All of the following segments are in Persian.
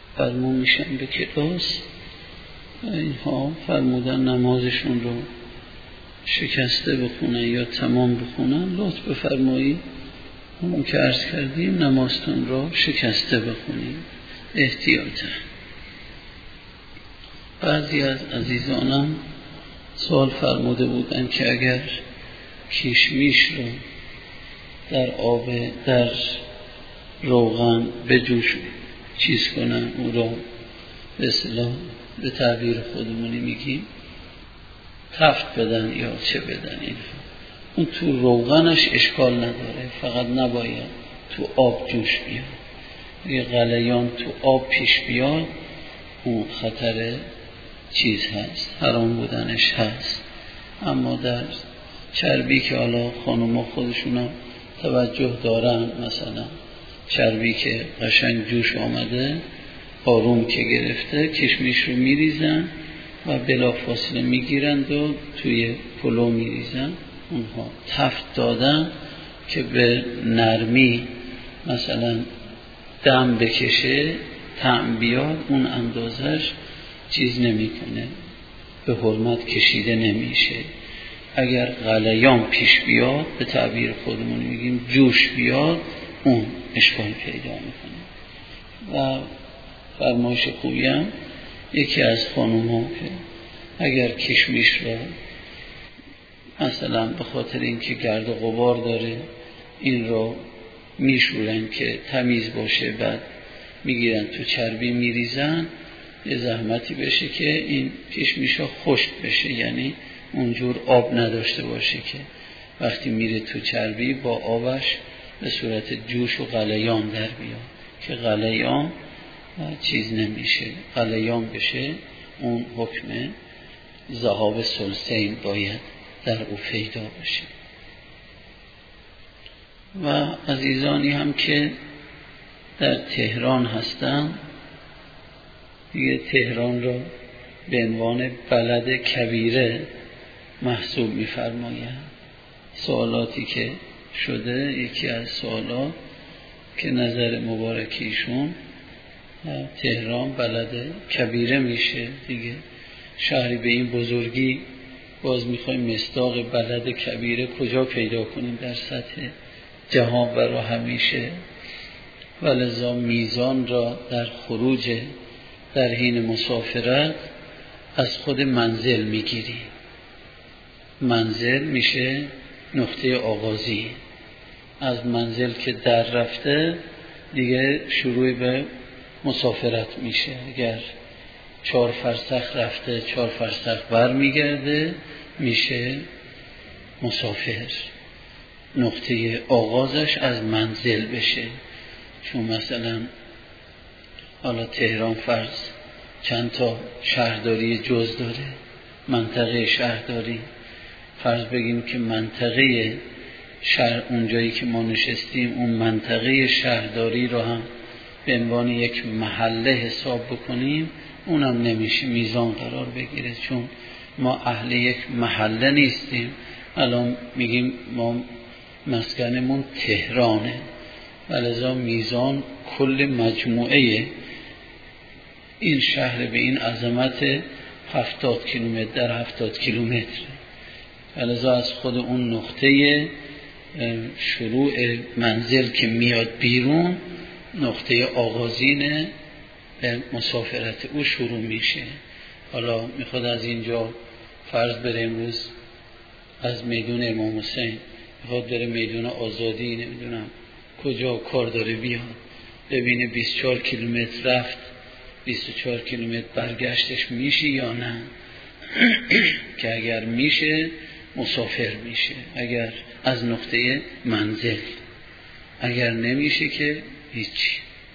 فرمون میشن به کلاس، اینها فرمودن نمازشون رو شکسته بخونن یا تمام بخونن، لطف بفرمایید همون که عرض کردیم نمازتون رو شکسته بخونید احتیاطاً. بعضی از عزیزانم سوال فرموده بودن که اگر کشمیش رو در روغن به جوش چیز کنن، او رو به اصطلاح به تعبیر خودمونی میگیم تفت بدن یا چه بدن، اون تو روغنش اشکال نداره، فقط نباید تو آب جوش بیاد. اگه غلیان تو آب پیش بیاد اون خطر چیز هست، حرام بودنش هست. اما در چربی که حالا خانوما خودشون توجه دارن، مثلا چربی که قشنگ جوش آمده آروم که گرفته، کشمیش رو میریزن و بلافاصله میگیرند و توی پلو میریزن. اونها تفت دادن که به نرمی مثلا دم بکشه، طعم بیاد، اون اندازش چیز نمیکنه، به حرمت کشیده نمیشه. اگر غلیان پیش بیاد، به تعبیر خودمون میگیم جوش بیاد، اون اشکال پیدا میکنه. و فرمایش خوبی هم یکی از خانوما که اگر کشمیش رو مثلا به خاطر اینکه گرد و غبار داره این رو میشورن که تمیز باشه، بعد میگیرن تو چربی میریزن، یه زحمتی بشه که این کشمیش ها خشک بشه، یعنی اونجور آب نداشته باشه که وقتی میره تو چربی با آبش به صورت جوش و غلیان در بیاد، که غلیان چیز نمیشه، غلیان بشه اون حکم ذهاب ثلثین باید در او پیدا بشه. و عزیزانی هم که در تهران هستن، دیگه تهران رو به عنوان بلد کبیره محسوب می‌فرمایند. سوالاتی که شده، یکی از سوالات که نظر مبارکیشون تهران بلد کبیره میشه دیگه، شهری به این بزرگی باز میخوایم مصداق بلد کبیره کجا پیدا کنیم در سطح جهان و را همیشه. ولذا میزان را در خروج در حین مسافرت از خود منزل میگیری. منزل میشه نقطه آغازی. از منزل که در رفته دیگه شروع به مسافرت میشه. اگر 4 فرسخ رفته 4 فرسخ بر میگرده، میشه مسافر. نقطه آغازش از منزل بشه. چون مثلا حالا تهران فرض چند تا شهرداری جز داره، منطقه شهرداری. فرض بگیم که منطقه شهر اونجایی که ما نشستیم، اون منطقه شهرداری رو هم به عنوان یک محله حساب بکنیم، اونم نمیشه میزان قرار بگیره، چون ما اهل یک محله نیستیم. الان میگیم ما مسکنمون تهرانه، ولذا میزان کل مجموعه این شهر به این عظمت 70 کیلومتر در 70 کیلومتر. ولذا از خود اون نقطه شروع منزل که میاد بیرون، نقطه آغازین مسافرت او شروع میشه. حالا میخواد از اینجا فرض بره امروز از میدون امام حسین میخواد بره میدون آزادی، نمیدونم کجا کار داره بیاد، ببینه 24 کیلومتر رفت 24 کیلومتر برگشتش میشه یا نه. که اگر میشه مسافر میشه، اگر از نقطه منزل، اگر نمیشه که هیچی.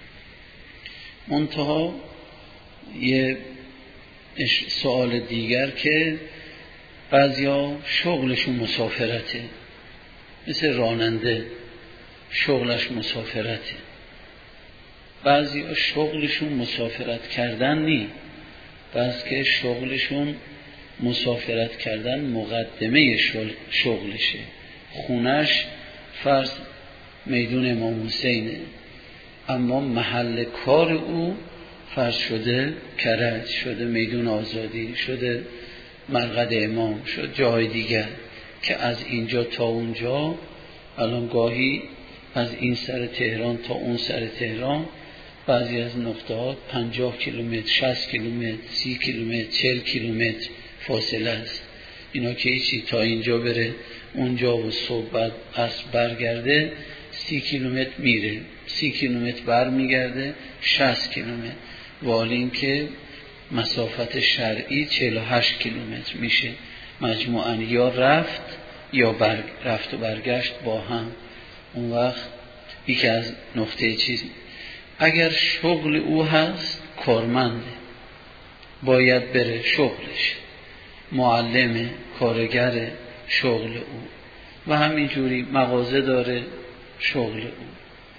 منتها یه سوال دیگر که بعضیا شغلشون مسافرته، مثل راننده شغلش مسافرته. بعضیا شغلشون مسافرت کردن نی، بس که شغلشون مسافرت کردن مقدمه شغلشه. خونش فرض میدون امام حسینه، اما محل کار او فرض شده کرج، شده میدون آزادی، شده مرقد امام، شد جای دیگر که از اینجا تا اونجا الان گاهی از این سر تهران تا اون سر تهران بعضی از نقطات 50 کیلومتر، 60 کیلومتر، 30 کیلومتر، 40 کیلومتر فاصله است. اینا که هیچی تا اینجا بره اونجا و صبح بعد عصر برگرده 30 کیلومتر میره، 30 کیلومتر بر میگرده 60 کیلومتر، ولی این که مسافت شرعی 48 کیلومتر میشه مجموعاً، یا رفت یا رفت و برگشت با هم. اون وقت یکی از نقطه چیز، اگر شغل او هست کارمنده باید بره شغلش، معلم، کارگر شغل او، و همینجوری مغازه داره شغل او،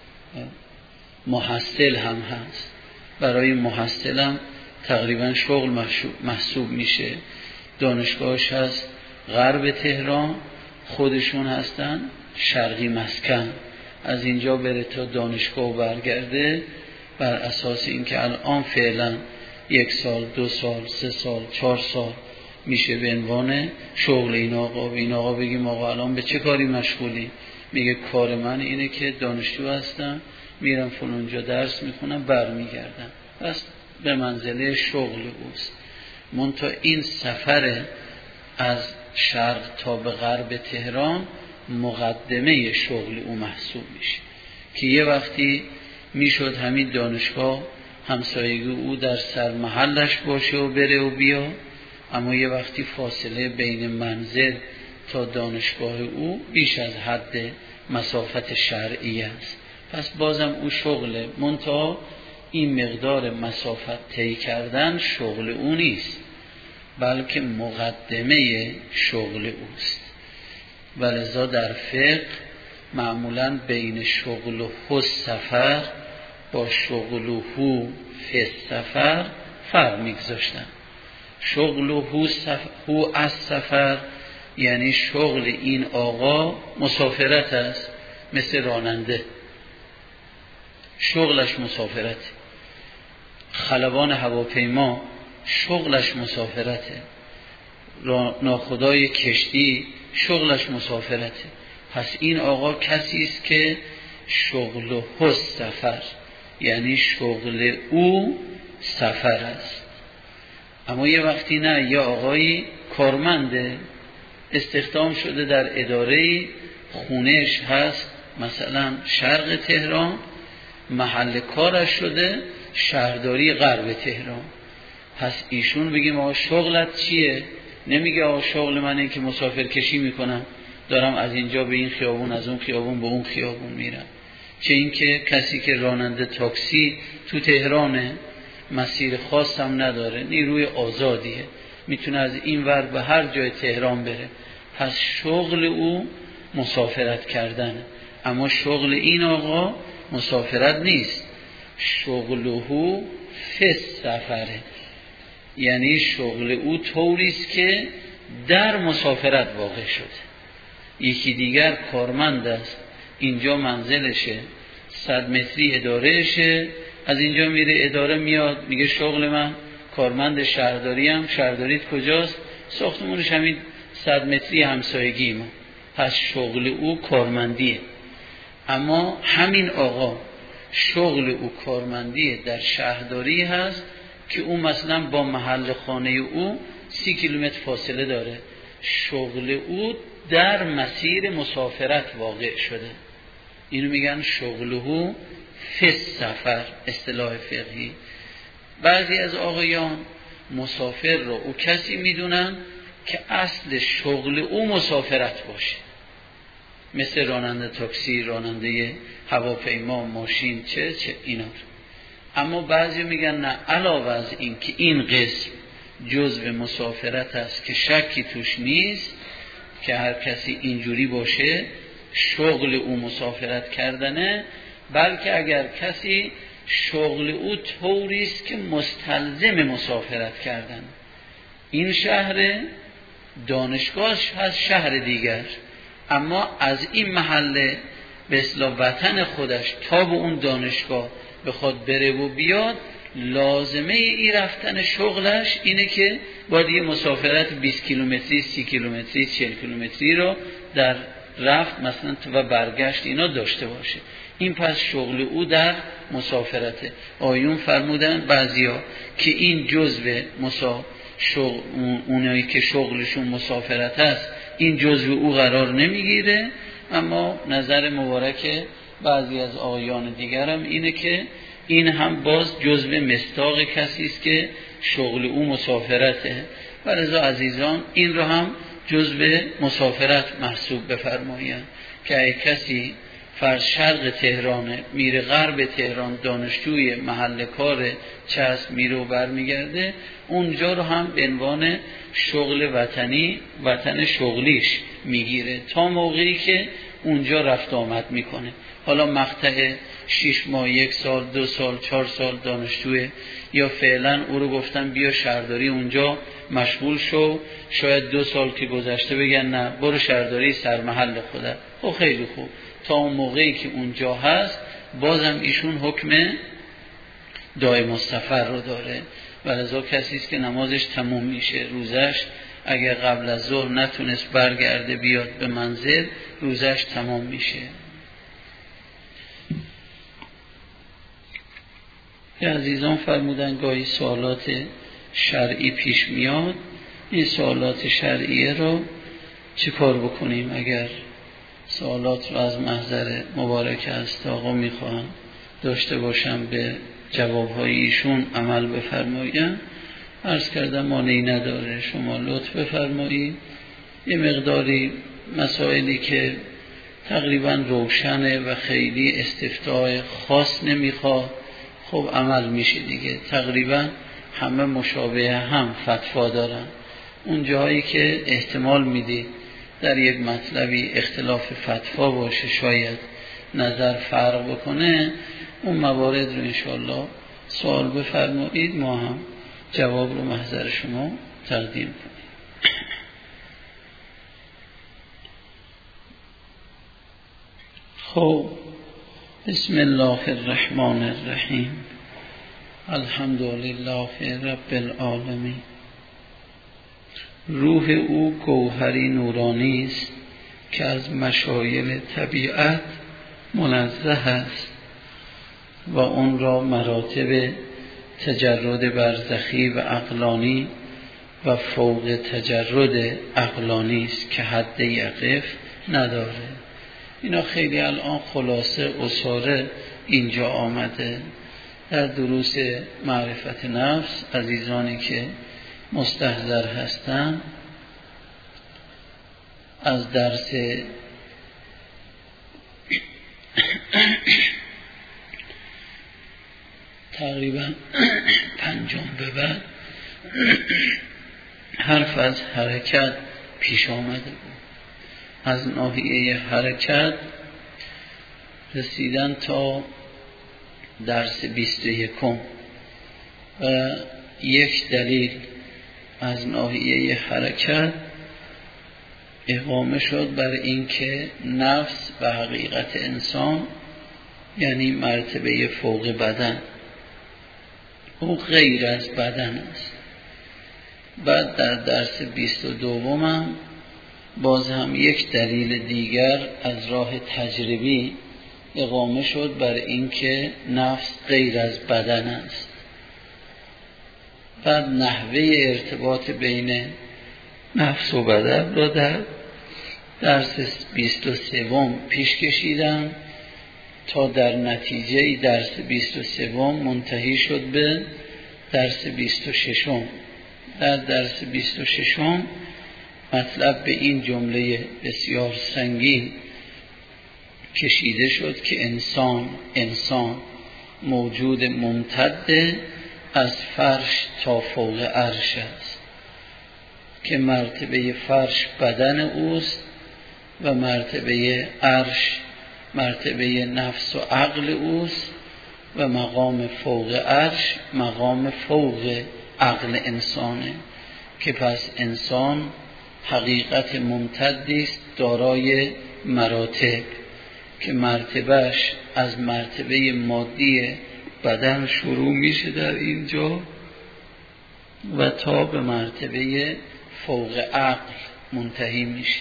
محصل هم هست، برای محصل هم تقریبا شغل محسوب میشه. دانشگاهش هست غرب تهران، خودشون هستن شرقی مسکن، از اینجا بره تا دانشگاه برگرده بر اساس اینکه الان فعلا 1 سال، 2 سال، 3 سال، 4 سال میشه به عنوان شغل این آقا. این آقا بگیم آقا الان به چه کاری مشغولی؟ میگه کار من اینه که دانشجو هستم، میرم فلانجا درس میخونم برمیگردم، پس به منزله شغل اوست. منتها این سفر از شرق تا به غرب تهران مقدمه شغل او محسوب میشه که یه وقتی میشد همین دانشگاه همسایگی او در سر محلش باشه و بره و بیا، اما یه وقتی فاصله بین منزل تا دانشگاه او بیش از حد مسافت شرعی است، پس بازم او شغله، منتها این مقدار مسافت طی کردن شغل او نیست بلکه مقدمه شغل اوست. ولذا در فقه معمولاً بین شغل و سفر با شغل و فی السفر فرق میگذاشتن. شغل و از سفر یعنی شغل این آقا مسافرت است، مثل راننده شغلش مسافرت، خلبان هواپیما شغلش مسافرته، ناخدای کشتی شغلش مسافرته. پس این آقا کسی است که شغل و سفر یعنی شغل او سفر است. اما یه وقتی نه، یه آقایی کارمنده استخدام شده در اداره، خونهش هست مثلا شرق تهران، محل کارش شده شهرداری غرب تهران، پس ایشون بگیم آقا شغلت چیه؟ نمیگه آقا شغل منه که مسافر کشی میکنم، دارم از اینجا به این خیابون، از اون خیابون به اون خیابون میرم. چه این که کسی که راننده تاکسی تو تهرانه، مسیر خاص هم نداره، نیروی آزادیه، میتونه از این ور به هر جای تهران بره، پس شغل او مسافرت کردنه. اما شغل این آقا مسافرت نیست، شغله فی سفره، یعنی شغل او طوریست که در مسافرت واقع شده. یکی دیگر کارمند است، اینجا منزلشه، 100 متری ادارهشه، از اینجا میره اداره میاد میگه شغل من کارمند شهرداری هم، شهرداریت کجاست؟ ساختمونش همین 100 متری همسایگی ما، پس شغل او کارمندیه. اما همین آقا شغل او کارمندیه در شهرداری هست که او مثلا با محل خانه او 30 کیلومتر فاصله داره، شغل او در مسیر مسافرت واقع شده، اینو میگن شغله فی سفر، اصطلاح فقهی. بعضی از آقایان مسافر رو او کسی میدونن که اصل شغل او مسافرت باشه، مثل راننده تاکسی، راننده هواپیما، ماشین، چه اینا. اما بعضی میگن نه، علاوه از این که این قسم جزء مسافرت است که شکی توش نیست که هر کسی اینجوری باشه شغل او مسافرت کردنه، بلکه اگر کسی شغل او طوریست که مستلزم مسافرت کردن، این شهر دانشگاهش هست شهر دیگر، اما از این محله به اصطلاح وطن خودش تا به اون دانشگاه بخواد بره و بیاد لازمه ای رفتن شغلش اینه که باید یه مسافرت 20 کیلومتری، 30 کیلومتری، 40 کیلومتری رو در رفت مثلا و برگشت اینا داشته باشه. این پس شغل او در مسافرته. آیون فرمودن بعضیا که این جزء اونایی که شغلشون مسافرت است این جزء او قرار نمیگیره، اما نظر مبارک بعضی از آقایان دیگر هم اینه که این هم باز جزء مصداق کسی است که شغل او مسافرته. ولذا عزیزان این رو هم جزء مسافرت محسوب بفرمایند که اگه کسی فرض شرق تهرانه میره غرب تهران دانشجوی محل کار چسب میره و برمیگرده، اونجا رو هم به عنوان شغل وطنی وطن شغلیش میگیره تا موقعی که اونجا رفت آمد میکنه. حالا مقطع 6 ماه، 1 سال، 2 سال، 4 سال دانشجوه، یا فعلا او رو گفتن بیا شهرداری اونجا مشغول شو، شاید 2 سال که گذشته بگن نه برو شهرداری سرمحل خودت. خب خیلی خوب، تا اون موقعی که اونجا هست بازم ایشون حکم دائم السفر رو داره. ولذا کسی است که نمازش تموم میشه، روزش اگر قبل از ظهر نتونست برگرده بیاد به منزل، روزش تمام میشه. که عزیزان فرمودن گاهی سوالات شرعی پیش میاد، این سوالات شرعیه رو چی کار بکنیم؟ اگر سوالات رو از محضر مبارک است آقا میخوان داشته باشم به جوابهای ایشون عمل بفرمایید، عرض کردم مانعی نداره، شما لطف بفرمایید. یه مقداری مسائلی که تقریبا روشنه و خیلی استفتاء خاص نمیخواد، خب عمل میشه دیگه. تقریبا همه مشابه هم فتوا دارن. اون جاهایی که احتمال میدی در یک مطلبی اختلاف فتوا باشه، شاید نظر فرق بکنه، اون موارد رو انشاءالله سوال بفرمایید، ما هم جواب رو محضر شما تقدیم کنیم. خب بسم الله الرحمن الرحیم. الحمد لله رب العالمین. روح او گوهری نورانی است که از مشایل طبیعت منزه است و اون را مراتب تجرد برزخی و عقلانی و فوق تجرد عقلانی است که حد یقف نداره. اینا خیلی الان خلاصه اصاره اینجا آمده در دروس معرفت نفس. عزیزانی که مستحضر هستن از درس تقریبا 5 به بعد حرف از حرکت پیش آمده بود. از ناحیه حرکت رسیدن تا درس 21 و یک دلیل از ناحیه حرکت اقامه شد بر این که نفس و حقیقت انسان یعنی مرتبه فوق بدن او غیر از بدن است. بعد در درس 22 هم باز هم یک دلیل دیگر از راه تجربی اقامه شد بر این که نفس غیر از بدن است. بعد نحوه ارتباط بین نفس و بدن را در درس 23 پیش کشیدم تا در نتیجه درس 23 منتهی شد به درس 26. در درس 26 مطلب به این جمله بسیار سنگین کشیده شد که انسان موجود ممتد از فرش تا فوق عرش است که مرتبه فرش بدن اوست و مرتبه عرش مرتبه نفس و عقل اوست و مقام فوق عرش مقام فوق عقل انسانه که پس انسان حقیقت ممتدی است دارای مراتب که مرتبهش از مرتبه مادی بدن شروع میشه در اینجا و تا به مرتبه فوق عقل منتهی میشه.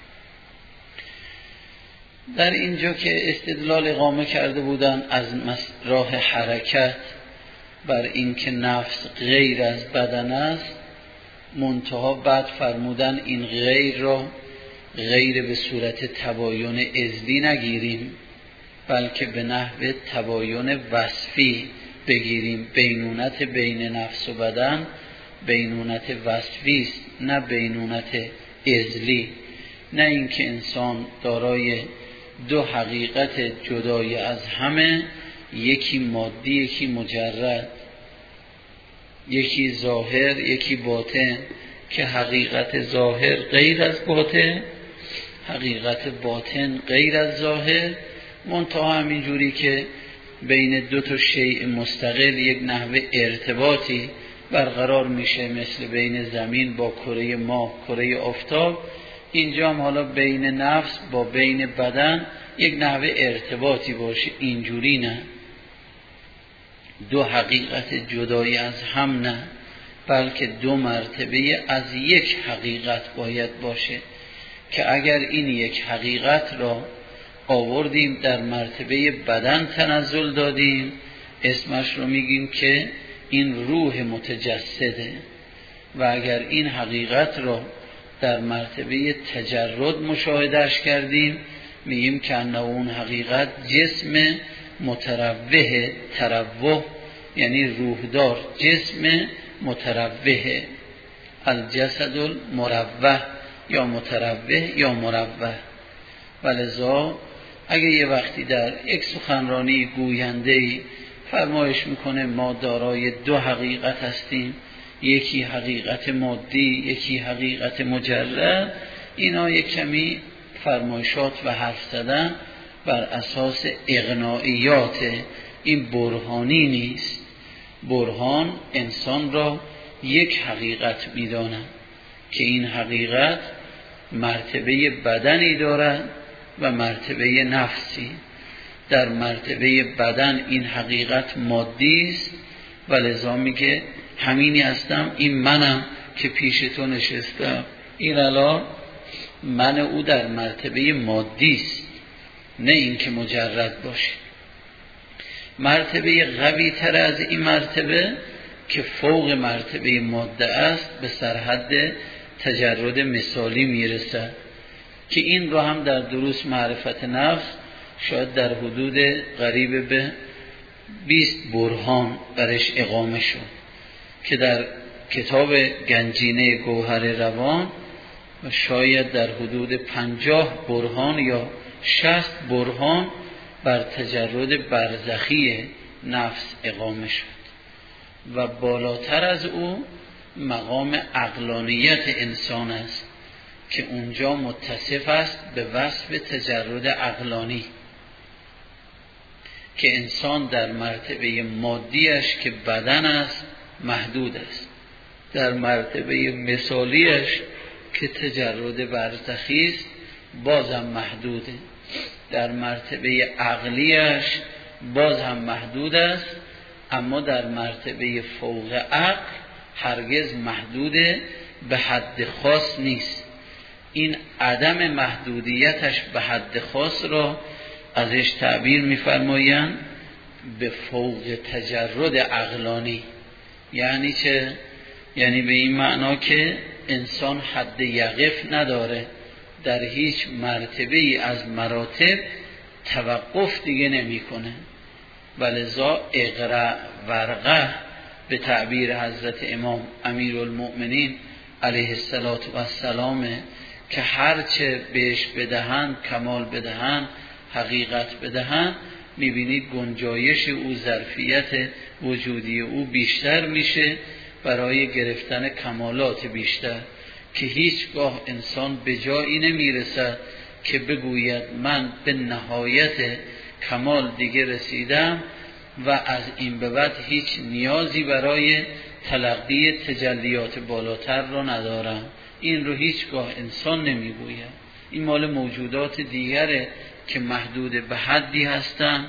در اینجا که استدلال اقامه کرده بودن از راه حرکت بر اینکه نفس غیر از بدن است، منتها بعد فرمودن این غیر را غیر به صورت تباین عضوی نگیریم، بلکه به نحو تباین وصفی بگیریم. بینونت بین نفس و بدن بینونت وصفی است، نه بینونت عضوی. نه اینکه انسان دارای دو حقیقت جدای از همه، یکی مادی یکی مجرد، یکی ظاهر یکی باطن، که حقیقت ظاهر غیر از باطن، حقیقت باطن غیر از ظاهر. منتها همینجوری که بین دو تا شیء مستقل یک نحوه ارتباطی برقرار میشه، مثل بین زمین با کره ماه، کره آفتاب، اینجا هم حالا بین نفس با بین بدن یک نحوه ارتباطی باشه. اینجوری نه، دو حقیقت جدایی از هم نه، بلکه دو مرتبه از یک حقیقت باید باشه، که اگر این یک حقیقت را آوردیم در مرتبه بدن تنزل دادیم، اسمش رو میگیم که این روح متجسده. و اگر این حقیقت را در مرتبه تجرد مشاهدهش کردیم، میگیم که انه اون حقیقت جسم متروه، تروه یعنی روحدار، جسم متروه، الجسد المروه، یا متروه یا مروه. ولذا اگه یه وقتی در یک سخنرانی گوینده‌ای فرمایش میکنه ما دارای دو حقیقت هستیم، یکی حقیقت مادی یکی حقیقت مجرد، اینا یک کمی فرمایشات و حرف زدن بر اساس اقناعیات، این برهانی نیست. برهان انسان را یک حقیقت میدانند که این حقیقت مرتبه بدنی دارد و مرتبه نفسی. در مرتبه بدن این حقیقت مادی است و لذا میگه همینی هستم، این منم که پیش تو نشستم. این الان من او در مرتبه مادی است، نه این که مجرد باشه. مرتبه قوی تر از این مرتبه که فوق مرتبه ماده است به سرحد تجرد مثالی میرسد، که این رو هم در دروس معرفت نفس شاید در حدود قریب به 20 برهان برش اقامه شد، که در کتاب گنجینه گوهر روان شاید در حدود 50 برهان یا 60 برهان بر تجرد برزخی نفس اقامه شد. و بالاتر از او مقام عقلانیت انسان است که اونجا متصف است به وصف تجرد عقلانی، که انسان در مرتبه مادیش که بدن است محدود است، در مرتبه مثالیش که تجرد برزخی است بازم محدوده، در مرتبه عقلیش باز هم محدود است، اما در مرتبه فوق عقل هرگز محدود به حد خاص نیست. این عدم محدودیتش به حد خاص را ازش تعبیر می‌فرمایند به فوق تجرد عقلانی. یعنی چه؟ یعنی به این معنا که انسان حد یقف نداره، در هیچ مرتبه‌ای از مراتب توقف دیگه نمی‌کنه. ولذا اقرأ ورقه به تعبیر حضرت امام امیرالمؤمنین علیه السلام که هرچه بهش بدهند کمال بدهند حقیقت بدهند، میبینید گنجایش او، ظرفیت وجودی او بیشتر میشه برای گرفتن کمالات بیشتر، که هیچگاه انسان به جایی نمیرسد که بگوید من به نهایت کمال دیگه رسیدم و از این به بعد هیچ نیازی برای تلقی تجلیات بالاتر رو ندارم. این رو هیچگاه انسان نمیگوید. این مال موجودات دیگره که محدود به حدی هستن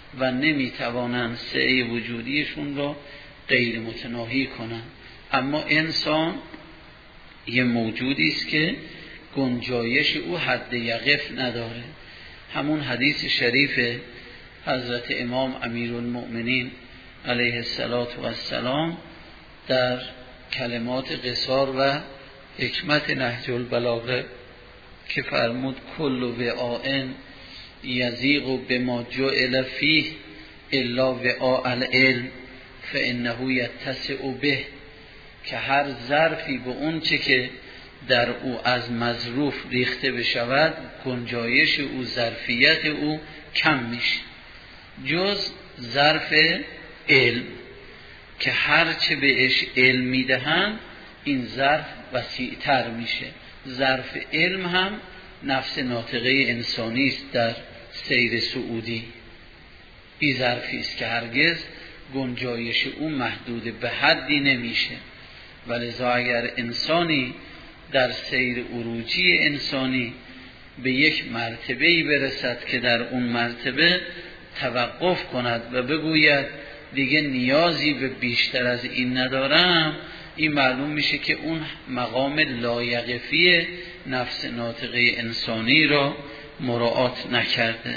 و نمیتوانند سعی وجودیشون رو غیر متناهی کنند. اما انسان یه موجودی است که گنجایش او حد یقف نداره. همون حدیث شریف حضرت امام امیرالمؤمنین علیه السلام در کلمات قصار و حکمت نهج البلاغه که فرمود کل وعاء یضیق بما جعل فیه الا وعاء العلم فانه یتسع به، که هر ظرفی به اون چه که در او از مظروف ریخته بشود گنجایش او، ظرفیت او کم میشه، جز ظرف علم که هر چه بهش علم میدهن این ظرف وسیع‌تر میشه. ظرف علم هم نفس ناطقه انسانی است در سیر صعودی. این ظرفی است که هرگز گنجایش او محدود به حدی نمیشه. ولذا اگر انسانی در سیر عروجی انسانی به یک مرتبه‌ای برسد که در اون مرتبه توقف کند و بگوید دیگه نیازی به بیشتر از این ندارم، این معلوم میشه که اون مقام لایقفی نفس ناطقه انسانی را مراعات نکرده.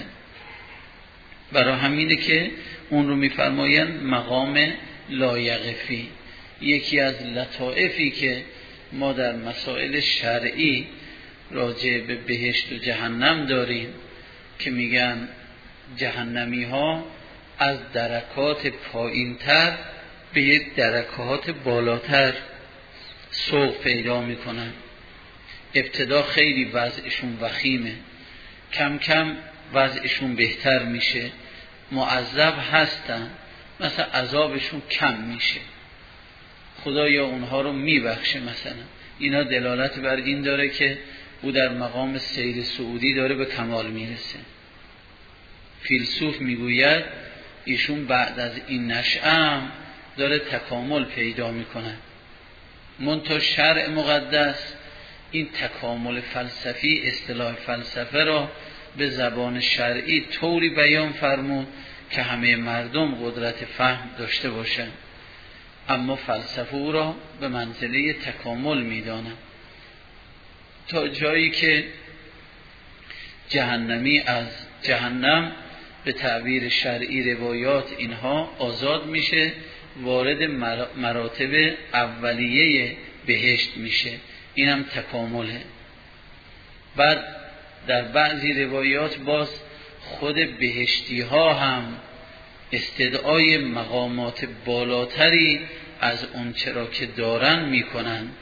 برای همینه که اون رو میفرمایند مقام لایقفی. یکی از لطائفی که ما در مسائل شرعی راجع به بهشت و جهنم داریم که میگن جهنمی ها از درکات پایینتر به درکات بالاتر سوق پیدا میکنن. ابتدا خیلی وضعشون وخیمه، کم کم وضعشون بهتر میشه، معذب هستن، مثلا عذابشون کم میشه، خدایا اونها رو میبخشه. مثلا اینا دلالت بر این داره که او در مقام سیر صعودی داره به کمال میرسه. فیلسوف میگوید ایشون بعد از این نشأه داره تکامل پیدا میکنه. منتها شرع مقدس این تکامل فلسفی، اصطلاح فلسفه را به زبان شرعی طوری بیان فرمود که همه مردم قدرت فهم داشته باشند، اما فلسفه او را به منزله تکامل میدانند، تا جایی که جهنمی از جهنم به تعبیر شرعی روایات اینها آزاد میشه، وارد مراتب اولیه بهشت میشه. اینم تکامله. بعد در بعضی روایات باز خود بهشتی ها هم استدعای مقامات بالاتری از اون چرا که دارن میکنند،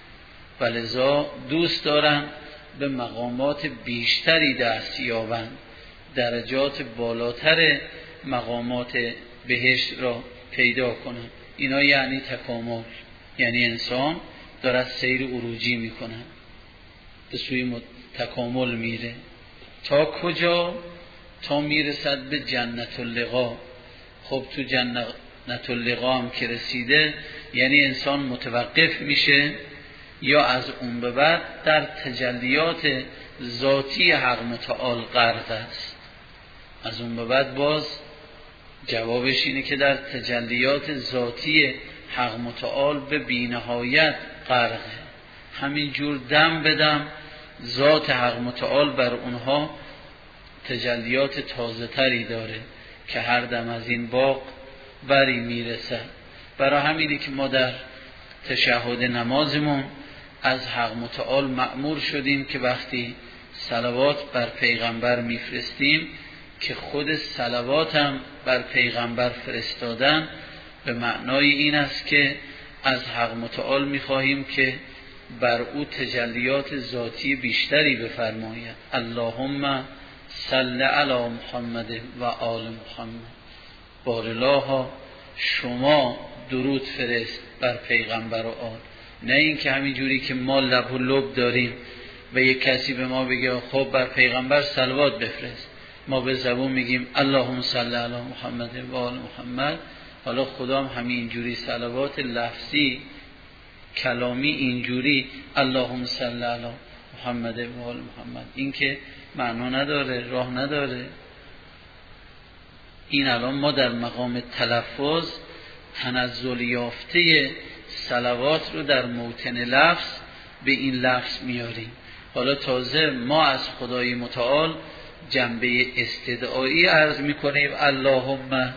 ولذا دوست دارن به مقامات بیشتری دست یابند، درجات بالاتر مقامات بهشت را پیدا کنند. اینا یعنی تکامل، یعنی انسان دارد سیر عروجی میکنه، به سوی تکامل میره. تا کجا؟ تا میرسد به جنت اللقا. خب تو جنت اللقا هم که رسیده یعنی انسان متوقف میشه یا از اون به بعد در تجلیات ذاتی حق متعال غرق است؟ از اون به بعد باز جوابش اینه که در تجلیات ذاتی حق متعال به بی‌نهایت غرقه. همین جور دم بدم ذات حق متعال بر اونها تجلیات تازه تری داره که هر دم از این باغ بری میرسه. برای همینه که ما در تشهد نمازمون از حق متعال مأمور شدیم که وقتی صلوات بر پیغمبر میفرستیم که خود صلوات هم بر پیغمبر فرستادن به معنای این است که از حق متعال میخواهیم که بر او تجلیات ذاتی بیشتری بفرماید. اللهم صل علی محمد و آل محمد. بارالله شما درود فرست بر پیغمبر و آل. نه این که همین جوری که ما لب و لب داریم و یک کسی به ما بگه خب بر پیغمبر صلوات بفرست، ما به زبون میگیم اللهم صل علی محمد و آل محمد. حالا خدا هم همین جوری صلوات لفظی کلامی اینجوری اللهم صل علی محمد و آل محمد، این که معنا نداره، راه نداره. این الان ما در مقام تلفظ تنزل یافته صلوات رو در موطن لفظ به این لفظ میاریم. حالا تازه ما از خدای متعال جنبه استدعایی عرض میکنیم اللهم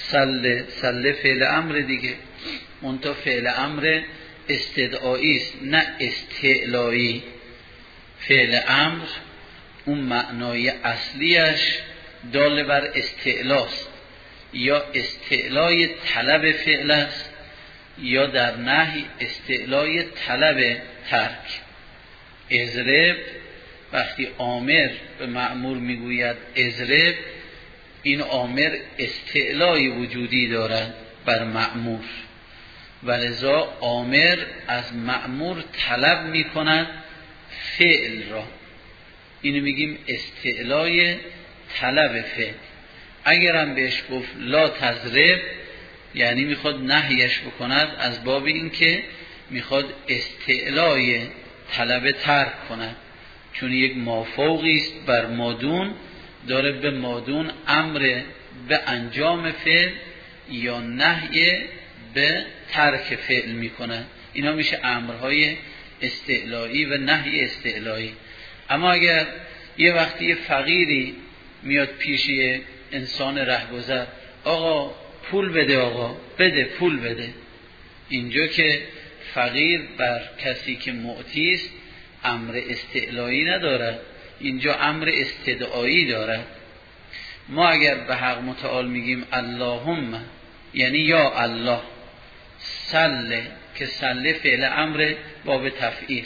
صل فعل امر دیگه، منتها فعل امر استدعایی است نه استعلایی. فعل امر اون معنای اصلیش دال بر استعلاست، یا استعلای طلب فعل است، یا در نهی استعلای طلب ترک. اضرب وقتی آمر به مأمور میگوید اضرب، این آمر استعلای وجودی دارد بر مأمور، ولذا آمر از مأمور طلب میکند فعل را، اینو میگیم استعلای طلب فعل. اگرم بهش گفت لا تضرب، یعنی میخواد نهیش بکند از باب اینکه میخواد استعلای طلب ترک کند، چون یک مافوقی است بر مادون، داره به مادون امر به انجام فعل یا نهی به ترک فعل میکند. اینا میشه امرهای استعلایی و نهی استعلایی. اما اگر یه وقتی فقیری میاد پیش انسان رهگذر، آقا پول بده، آقا بده پول بده، اینجا که فقیر بر کسی که معطی است امر استعلایی ندارد، اینجا امر استدعایی دارد. ما اگر به حق متعال میگیم اللهم، یعنی یا الله، صل که صل فعل امر باب تفعیل،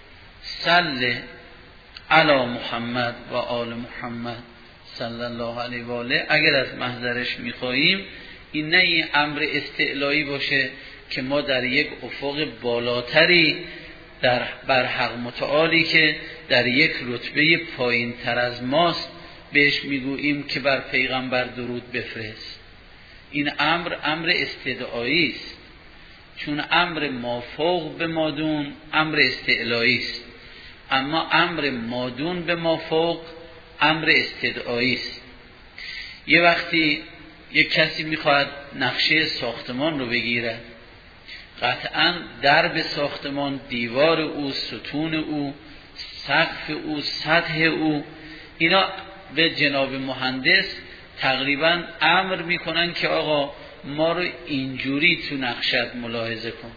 صل علی محمد و آل محمد صلی الله علیه و آله، اگر از محضرش میخواییم این نه این امر استعلایی باشه که ما در یک افق بالاتری بر حق متعالی که در یک رتبه پایین تر از ماست بهش میگوییم که بر پیغمبر درود بفرست. این امر استدعایی است، چون امر مافوق به مادون امر استعلایی است، اما امر مادون به مافوق امر استدعایی است. یه وقتی یک کسی میخواد نقشه ساختمان رو بگیره، قطعا درب ساختمان، دیوار او، ستون او، سقف او، سطح او، اینا به جناب مهندس تقریبا امر میکنن که آقا ما رو اینجوری تو نقشت ملاحظه کن.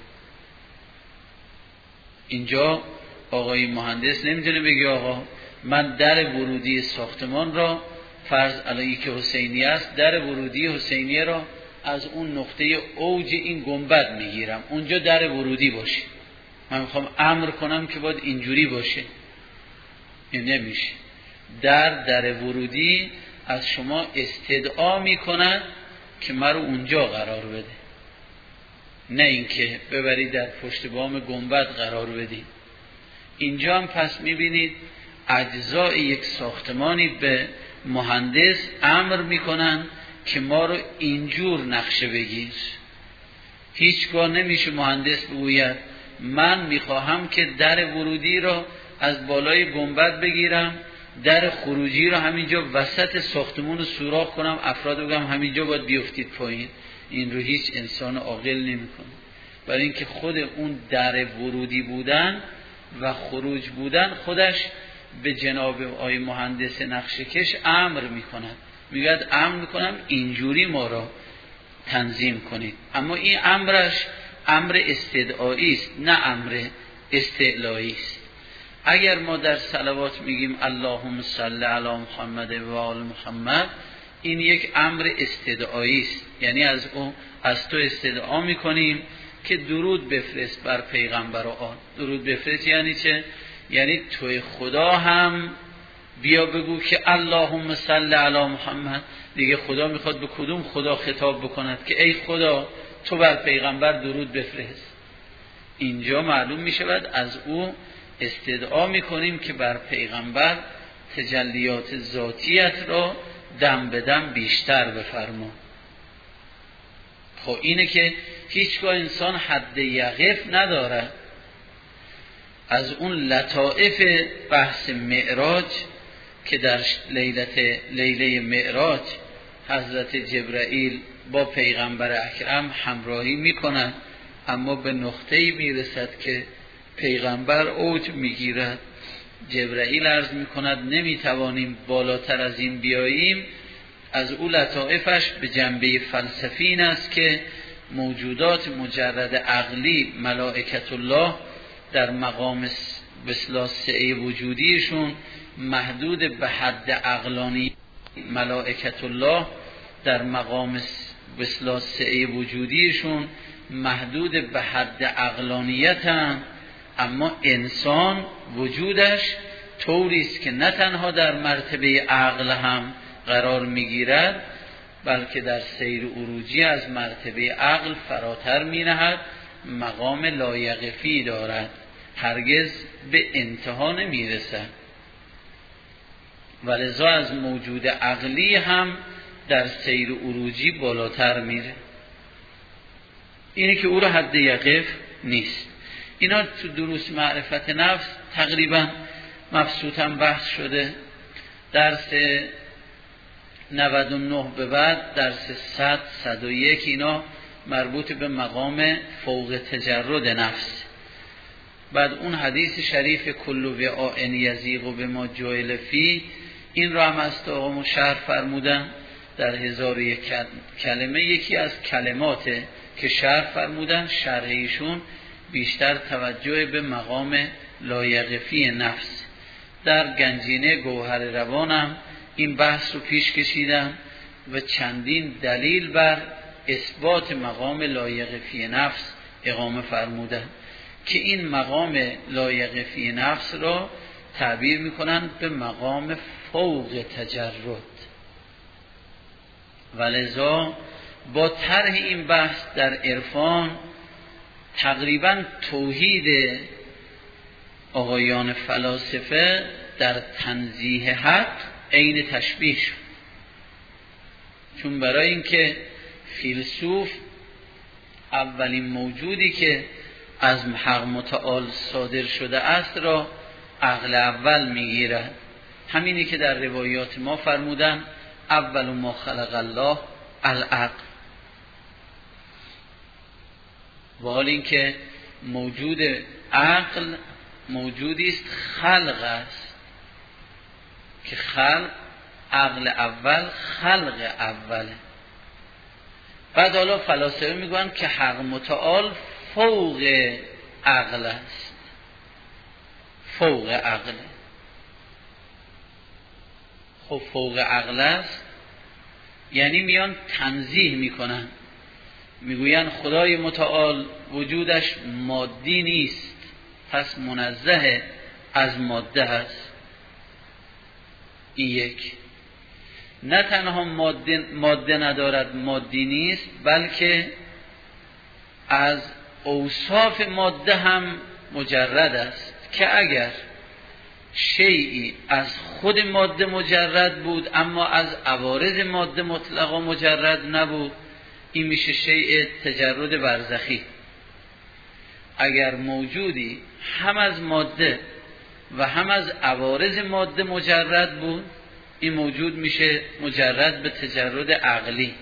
اینجا آقای مهندس نمیتونه بگه آقا من در ورودی ساختمان را، فرض علیه که حسینی است، در ورودی حسینیه را از اون نقطه اوج این گنبد میگیرم، اونجا در ورودی باشه، من میخوام امر کنم که باید اینجوری باشه. این نمیشه. در ورودی از شما استدعا میکنن که من رو اونجا قرار بده، نه اینکه ببرید در پشت بام گنبد قرار بدید. اینجا هم پس میبینید اجزای یک ساختمانی به مهندس امر میکنن که ما رو اینجور نقشه بگیر. هیچگاه نمیشه مهندس بگوید من میخواهم که در ورودی رو از بالای گنبد بگیرم، در خروجی رو همینجا وسط ساختمون رو سوراخ کنم، افراد بگم همینجا باید بیفتید پایین. این رو هیچ انسان عاقل نمیکنه، برای اینکه خود اون در ورودی بودن و خروج بودن خودش به جناب آقای مهندس نقشه کش امر میکنن، میگه امر میکنم اینجوری ما را تنظیم کنید. اما این امرش امر استدعایی است نه امر استعلایی است. اگر ما در صلوات میگیم اللهم صل علی محمد و آل محمد، این یک امر استدعایی است، یعنی از تو استدعا میکنیم که درود بفرست بر پیغمبر و آل. درود بفرست یعنی چه؟ یعنی توی خدا هم بیا بگو که اللهم صل علی محمد. دیگه خدا میخواد به کدوم خدا خطاب بکند که ای خدا تو بر پیغمبر درود بفرست؟ اینجا معلوم میشود از او استدعا میکنیم که بر پیغمبر تجلیات ذاتیت را دم به دم بیشتر بفرما. خب اینه که هیچگاه انسان حد یقف نداره. از اون لطائف بحث معراج که در لیله معراج حضرت جبرائیل با پیغمبر اکرم همراهی میکند، اما به نقطه‌ای میرسد که پیغمبر اوج میگیرد. جبرائیل عرض میکند نمیتوانیم بالاتر از این بیاییم. از او لطائفش به جنبه فلسفی این است که موجودات مجرد عقلی ملائکت الله در مقام وسلاسه وجودیشون محدود به حد عقلانی، ملائکت الله در مقام وسلاسه وجودیشون محدود به حد عقلانیتن، اما انسان وجودش طوری است که نه تنها در مرتبه عقل هم قرار میگیرد، بلکه در سیر عروجی از مرتبه عقل فراتر می نهد، مقام لایقفی دارد، هرگز به انتها نمی رسد. ولذا از موجود عقلی هم در سیر عروجی بالاتر میره. اینه که او را حد یقف نیست. اینا تو دروس معرفت نفس تقریبا مبسوطاً بحث شده. درس 99 به بعد، درس 100 101 اینا مربوط به مقام فوق تجرد نفس. بعد اون حدیث شریف کل وعاء یضیق بما جعل فیه، این را هم از آقا شرح فرمودن در 1001 کلمه. یکی از کلمات که شرح فرمودن، شرح ایشون بیشتر توجه به مقام لایقفی نفس. در گنجینه گوهر روانم این بحث رو پیش کشیدم و چندین دلیل بر اثبات مقام لایقفی نفس اقامه فرمودن که این مقام لایقفی نفس را تعبیر میکنن به مقام فوق تجرد. ولذا با طرح این بحث در عرفان تقریبا توحید آقایان فلاسفه در تنزیه حق عین تشبیه شد. چون برای اینکه فیلسوف اولین موجودی که از حق متعال صادر شده است را عقل اول میگیرد. همینی که در روایات ما فرمودن اول ما خلق الله العقل. و حال اینکه موجود عقل موجودی است خلق است که خلق عقل اول خلق اوله. بعد حالا فلاسفه میگن که حق متعال فوق عقل است، فوق عقل. خب فوق عقل است یعنی میان تنزیه میکنن، میگوین خدای متعال وجودش مادی نیست، پس منزه از ماده هست. این یک. نه تنها ماده ندارد، مادی نیست، بلکه از اوصاف ماده هم مجرد است که اگر شیئی از خود ماده مجرد بود اما از عوارض ماده مطلقا مجرد نبود، این میشه شیء تجرد برزخی. اگر موجودی هم از ماده و هم از عوارض ماده مجرد بود، این موجود میشه مجرد به تجرد عقلی.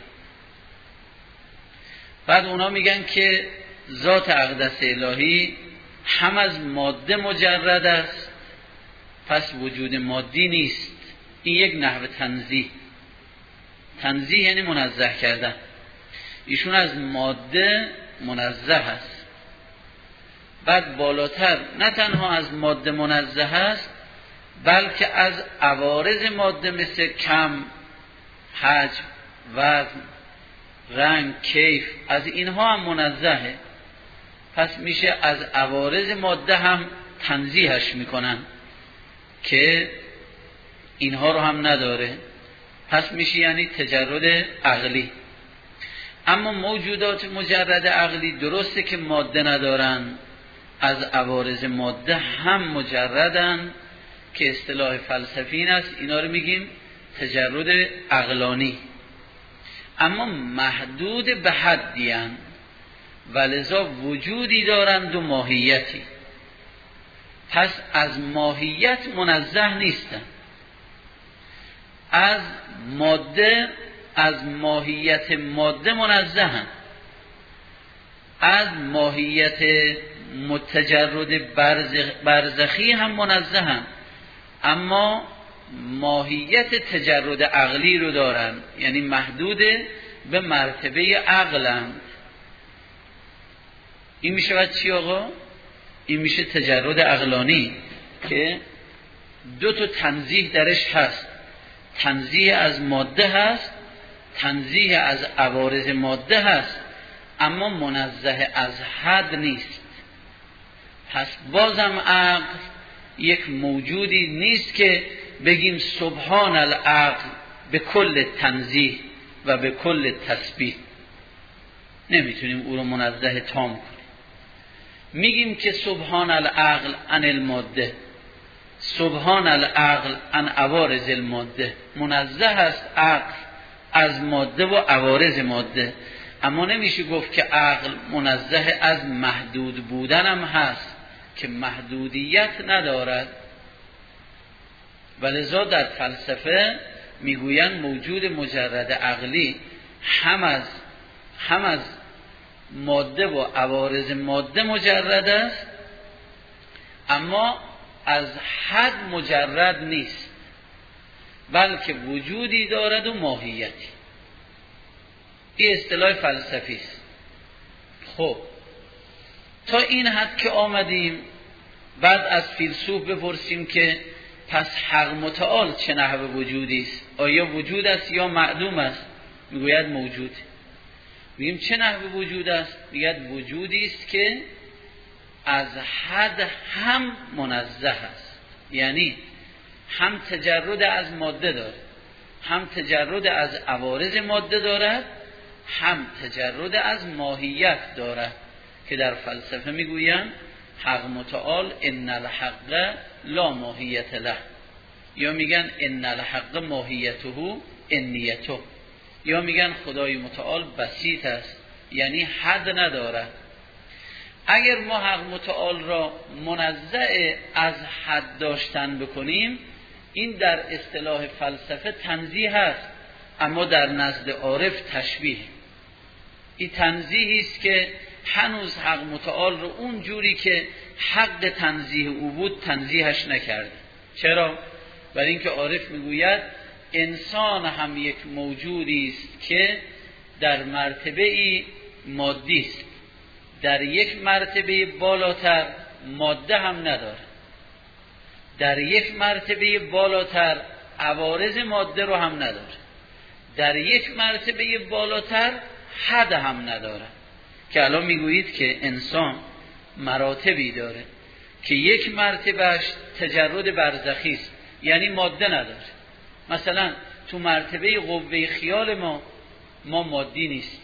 بعد اونا میگن که ذات اقدس الهی هم از ماده مجرد است، پس وجود مادی نیست. این یک نحو تنزیه. تنزیه یعنی منزه کردن. ایشون از ماده منزه است. بعد بالاتر نه تنها از ماده منزه است، بلکه از عوارض ماده مثل کم، حجم، وزن، رنگ، کیف، از اینها هم منزهه. پس میشه از عوارض ماده هم تنزیهش میکنن که اینها رو هم نداره، پس میشه یعنی تجرد عقلی. اما موجودات مجرد عقلی درسته که ماده ندارن، از عوارض ماده هم مجردن که اصطلاح فلسفی این است، اینا رو میگیم تجرد عقلانی، اما محدود به حدی هستند و لذا وجودی دارند و ماهیتی. پس از ماهیت منزه نیستن. از ماده از ماهیت ماده منزهن، از ماهیت متجرد برزخی هم منزهن، اما ماهیت تجرد عقلی رو دارن، یعنی محدود به مرتبه عقلند. این میشه بعد چی آقا؟ این میشه تجرد عقلانی که دو تا تنزیه درش هست، تنزیه از ماده هست، تنزیه از عوارض ماده هست، اما منزه از حد نیست. پس بازم عقل یک موجودی نیست که بگیم سبحان العقل به کل تنزیه و به کل تسبیح، نمیتونیم او رو منزه تام کنیم. میگیم که سبحان العقل عن الماده، سبحان العقل عن عوارض الماده، منزه است عقل از ماده و عوارض ماده، اما نمیشه گفت که عقل منزه از محدود بودن هم هست که محدودیت ندارد. ولذا در فلسفه میگویند موجود مجرد عقلی هم از ماده و عوارض ماده مجرد است، اما از حد مجرد نیست، بلکه وجودی دارد و ماهیتی. این اصطلاح فلسفی است. خب تا این حد که آمدیم، بعد از فیلسوف بپرسیم که پس حق متعال چه نحو وجودی است؟ آیا وجود است یا معدوم است؟ میگوید موجود. میگیم چه نحو وجود است؟ میگوید وجودی است که از حد هم منزه است، یعنی هم تجرد از ماده دارد، هم تجرد از عوارض ماده دارد، هم تجرد از ماهیت دارد، که در فلسفه میگویند حق متعال ان الحق لا ماهیت له، یا میگن ان الحق ماهیته انیته، یا میگن خدای متعال بسیط است، یعنی حد ندارد. اگر ما حق متعال را منزه از حد داشتن بکنیم، این در اصطلاح فلسفه تنزیه است، اما در نزد عارف تشبیه. این تنزیهی است که هنوز حق متعال رو اون جوری که حق تنزیه او بود تنزیهش نکرده. چرا؟ برای اینکه عارف میگوید انسان هم یک موجودی است که در مرتبه مادی است، در یک مرتبه بالاتر ماده هم نداره، در یک مرتبه بالاتر عوارض ماده رو هم نداره، در یک مرتبه بالاتر حد هم نداره. که الان میگویید که انسان مراتبی داره که یک مرتبهش تجرد برزخی است، یعنی ماده نداره. مثلا تو مرتبه قوه خیال ما مادی نیستیم،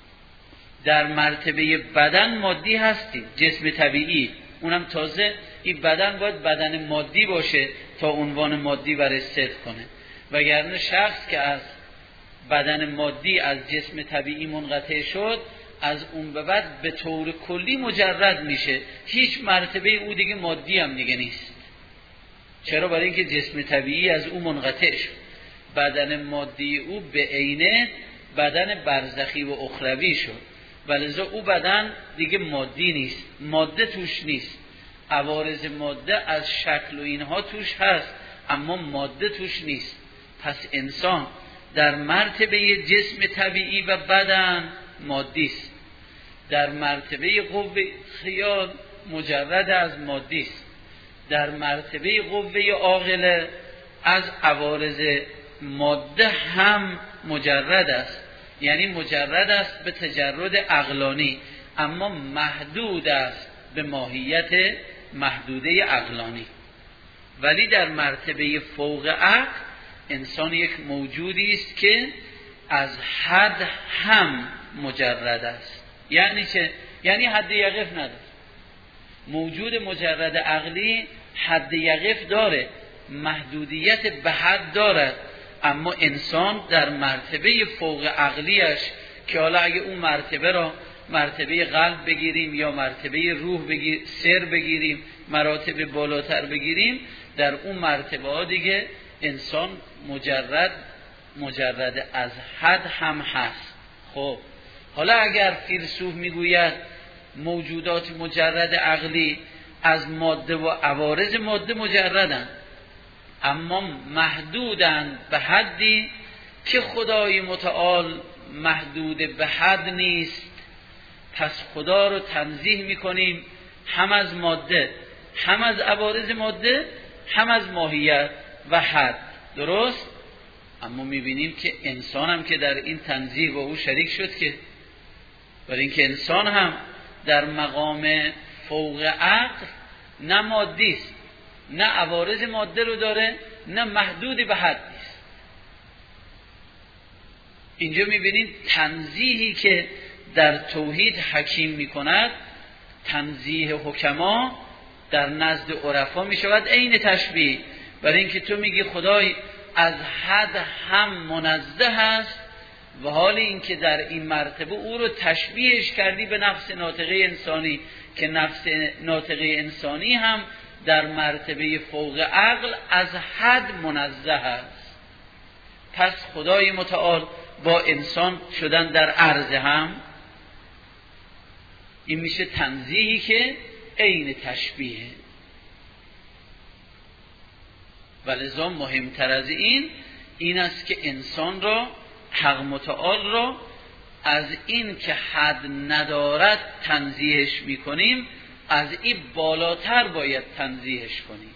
در مرتبه بدن مادی هستیم، جسم طبیعی، اونم تازه این بدن باید بدن مادی باشه تا عنوان مادی برای صدق کنه، وگرنه شخص که از بدن مادی از جسم طبیعی منقطع شد، از اون به بعد به طور کلی مجرد میشه، هیچ مرتبه او دیگه مادی هم دیگه نیست. چرا؟ برای اینکه جسم طبیعی از او منقطع شد، بدن مادی او به عینه بدن برزخی و اخروی شد، ولذا او بدن دیگه مادی نیست، ماده توش نیست، عوارض ماده از شکل و اینها توش هست اما ماده توش نیست. پس انسان در مرتبه جسم طبیعی و بدن مادی است، در مرتبه قوه خیال مجرد از مادی است، در مرتبه قوه عاقله از عوارض ماده هم مجرد است، یعنی مجرد است به تجرد عقلانی، اما محدود است به ماهیت محدوده عقلانی. ولی در مرتبه فوق عقل انسان یک موجودی است که از حد هم مجرد است. یعنی چه؟ یعنی حد یقف نداره. موجود مجرد عقلی حد یقف داره، محدودیت به حد دارد، اما انسان در مرتبه فوق عقلیش که حالا اگه اون مرتبه را مرتبه قلب بگیریم یا مرتبه روح سر بگیریم، مراتب بالاتر بگیریم، در اون مرتبه ها دیگه انسان مجرد مجرد از حد هم هست. خب حالا اگر فیلسوف میگوید موجودات مجرد عقلی از ماده و عوارض ماده مجردند، اما محدودند به حدی که خدای متعال محدود به حد نیست، پس خدا رو تنزیه میکنیم هم از ماده، هم از عوارض ماده، هم از ماهیت و حد. درست؟ اما میبینیم که انسان هم که در این تنزیه با او شریک شد، که برای اینکه انسان هم در مقام فوق عقل نه مادی است، نه عوارض ماده رو داره، نه محدودی به حد نیست. اینجا میبینید تنزیهی که در توحید حکیم میکند، تنزیه حکما در نزد عرفا میشود عین تشبیه. برای اینکه تو میگی خدای از حد هم منزه است، و حال اینکه در این مرتبه او رو تشبیهش کردی به نفس ناطقه انسانی، که نفس ناطقه انسانی هم در مرتبه فوق عقل از حد منزه است. پس خدای متعال با انسان شدن در عرض هم، این میشه تنزیهی که عین تشبیه. ولذا مهمتر از این است که انسان را، حق متعال را، از این که حد ندارد تنزیهش میکنیم، از این بالاتر باید تنزیهش کنیم.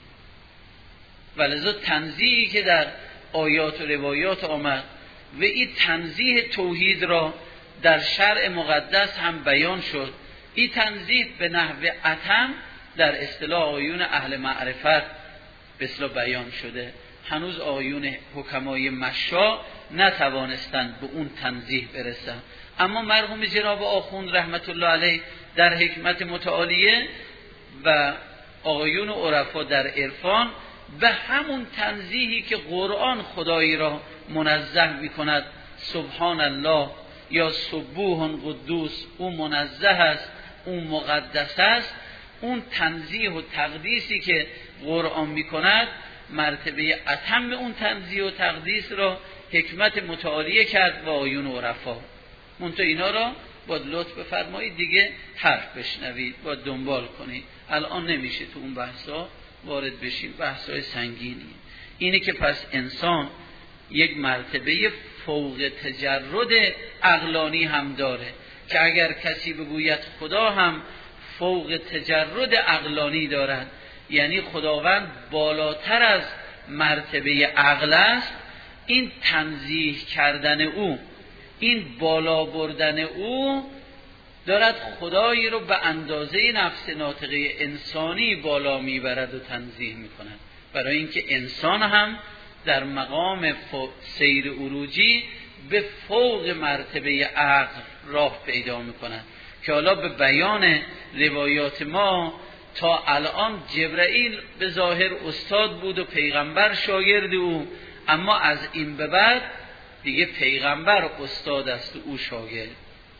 ولذا تنزیهی که در آیات و روایات آمد و این تنزیه توحید را در شرع مقدس هم بیان شد، این تنزیه به نحو اتم در اصطلاح آیون اهل معرفت به اصطلاح بیان شده. هنوز آیون حکمای مشا نتوانستند به اون تنزیه برسند، اما مرحوم جناب آخوند رحمت الله علیه در حکمت متعالیه و آیون عرفا در عرفان به همون تنزیهی که قرآن خدایی را منزه می کند، سبحان الله یا سبوح قدوس، او منزه است، او مقدس است، اون تنزیه و تقدیسی که قرآن می کند مرتبه اتم اون تنزیه و تقدیس را حکمت متعالیه کرد و آیون عرفا. منتها اینا را باید لطف بفرمایید دیگه حرف بشنوید، باید دنبال کنید. الان نمیشه تو اون بحثا وارد بشیم، بحثای سنگینی. اینه که پس انسان یک مرتبه فوق تجرد عقلانی هم داره، که اگر کسی بگوید خدا هم فوق تجرد عقلانی دارد، یعنی خداوند بالاتر از مرتبه عقل است، این تنزیه کردن او، این بالا بردن او دارد خدایی رو به اندازه نفس ناطقه انسانی بالا میبرد و تنزیه میکند. برای اینکه انسان هم در مقام سیر عروجی به فوق مرتبه عقل راه پیدا میکند، که حالا به بیان روایات ما تا الان جبرائیل به ظاهر استاد بود و پیغمبر شاگرد او، اما از این به بعد دیگه پیغمبر استاد است و او شاگرد.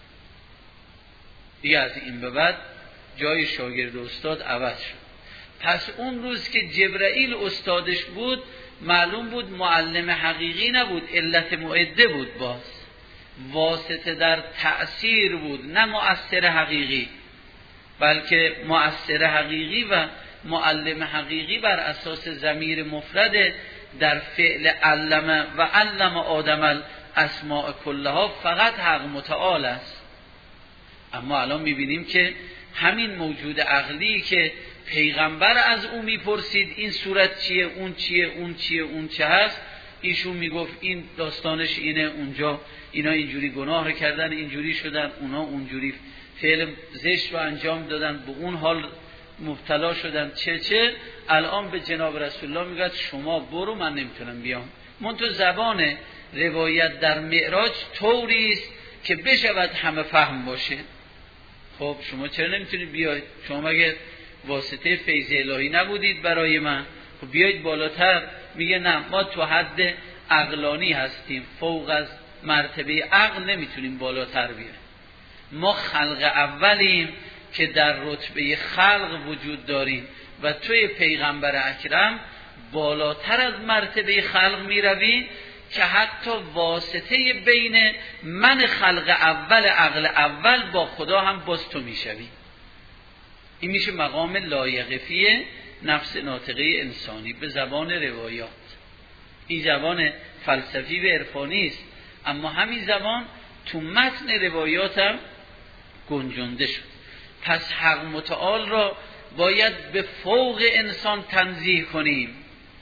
دیگه از این به بعد جای شاگرد و استاد عوض شد. پس اون روز که جبرائیل استادش بود، معلوم بود معلم حقیقی نبود، علت معده بود، باز واسطه در تأثیر بود، نه مؤثر حقیقی، بلکه مؤثر حقیقی و معلم حقیقی بر اساس ضمیر مفرد در فعل علم و علم آدم الاسماء کلها فقط حق متعال است. اما الان میبینیم که همین موجود عقلی که پیغمبر از او میپرسید این صورت چیه، اون چیه، اون چیه، اون چه هست، ایشون میگفت این داستانش اینه، اونجا اینا اینجوری گناه کردن، اینجوری شدن، اونا اونجوری فعل زشت رو انجام دادن، به اون حال مبتلا شدن، چه الان به جناب رسول الله میگه شما برو، من نمیتونم بیام. منتها زبان روایت در معراج طوری است که بشود همه فهم باشه. خب شما چرا نمیتونید بیاید؟ شما مگه واسطه فیض الهی نبودید برای من؟ خب بیایید بالاتر. میگه نه، ما تو حد عقلانی هستیم، فوق از مرتبه عقل نمیتونیم بالاتر بیایم. ما خلق اولیم که در رتبه خلق وجود داریم و توی پیغمبر اکرم بالاتر از مرتبه خلق می روی که حتی واسطه بین من خلق اول عقل اول با خدا هم باز تو میشوی. این میشه مقام لایقفی نفس ناطقه انسانی به زبان روایات. این زبان فلسفی و عرفانی است، اما همین زبان تو متن روایات هم گنجانده شد. پس حق متعال را باید به فوق انسان تنزیه کنیم.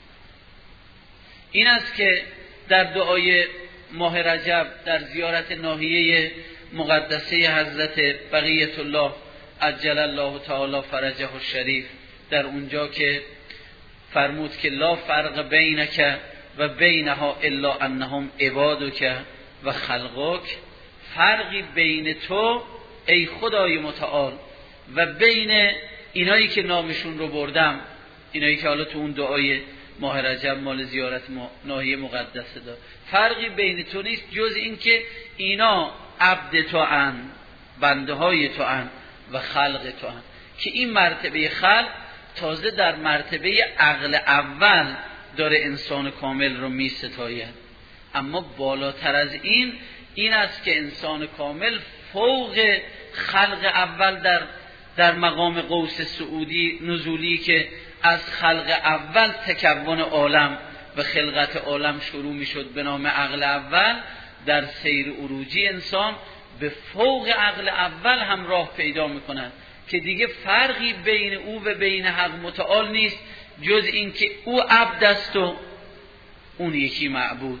این است که در دعای ماه رجب در زیارت ناحیه مقدسه حضرت بقیت الله عجل الله تعالی فرجه الشریف، در اونجا که فرمود که لا فرق بینک و بینها الا انهم عبادک و خلقک، فرقی بین تو ای خدای متعال و بین اینایی که نامشون رو بردم، اینایی که حالا تو اون دعای ماه رجب مال زیارت ناحیه مقدسه داد، فرقی بین تو نیست جز این که اینا عبد تو ان، بنده های تو ان و خلق تو ان. که این مرتبه خلق تازه در مرتبه عقل اول داره انسان کامل رو می ستاید. اما بالاتر از این است که انسان کامل فوق خلق اول در مقام قوس سعودی نزولی که از خلق اول تکون عالم و خلقت عالم شروع می شد به نام عقل اول، در سیر عروجی انسان به فوق عقل اول هم راه پیدا می کند که دیگه فرقی بین او و بین حق متعال نیست جز این که او عبد است و اون یکی معبود.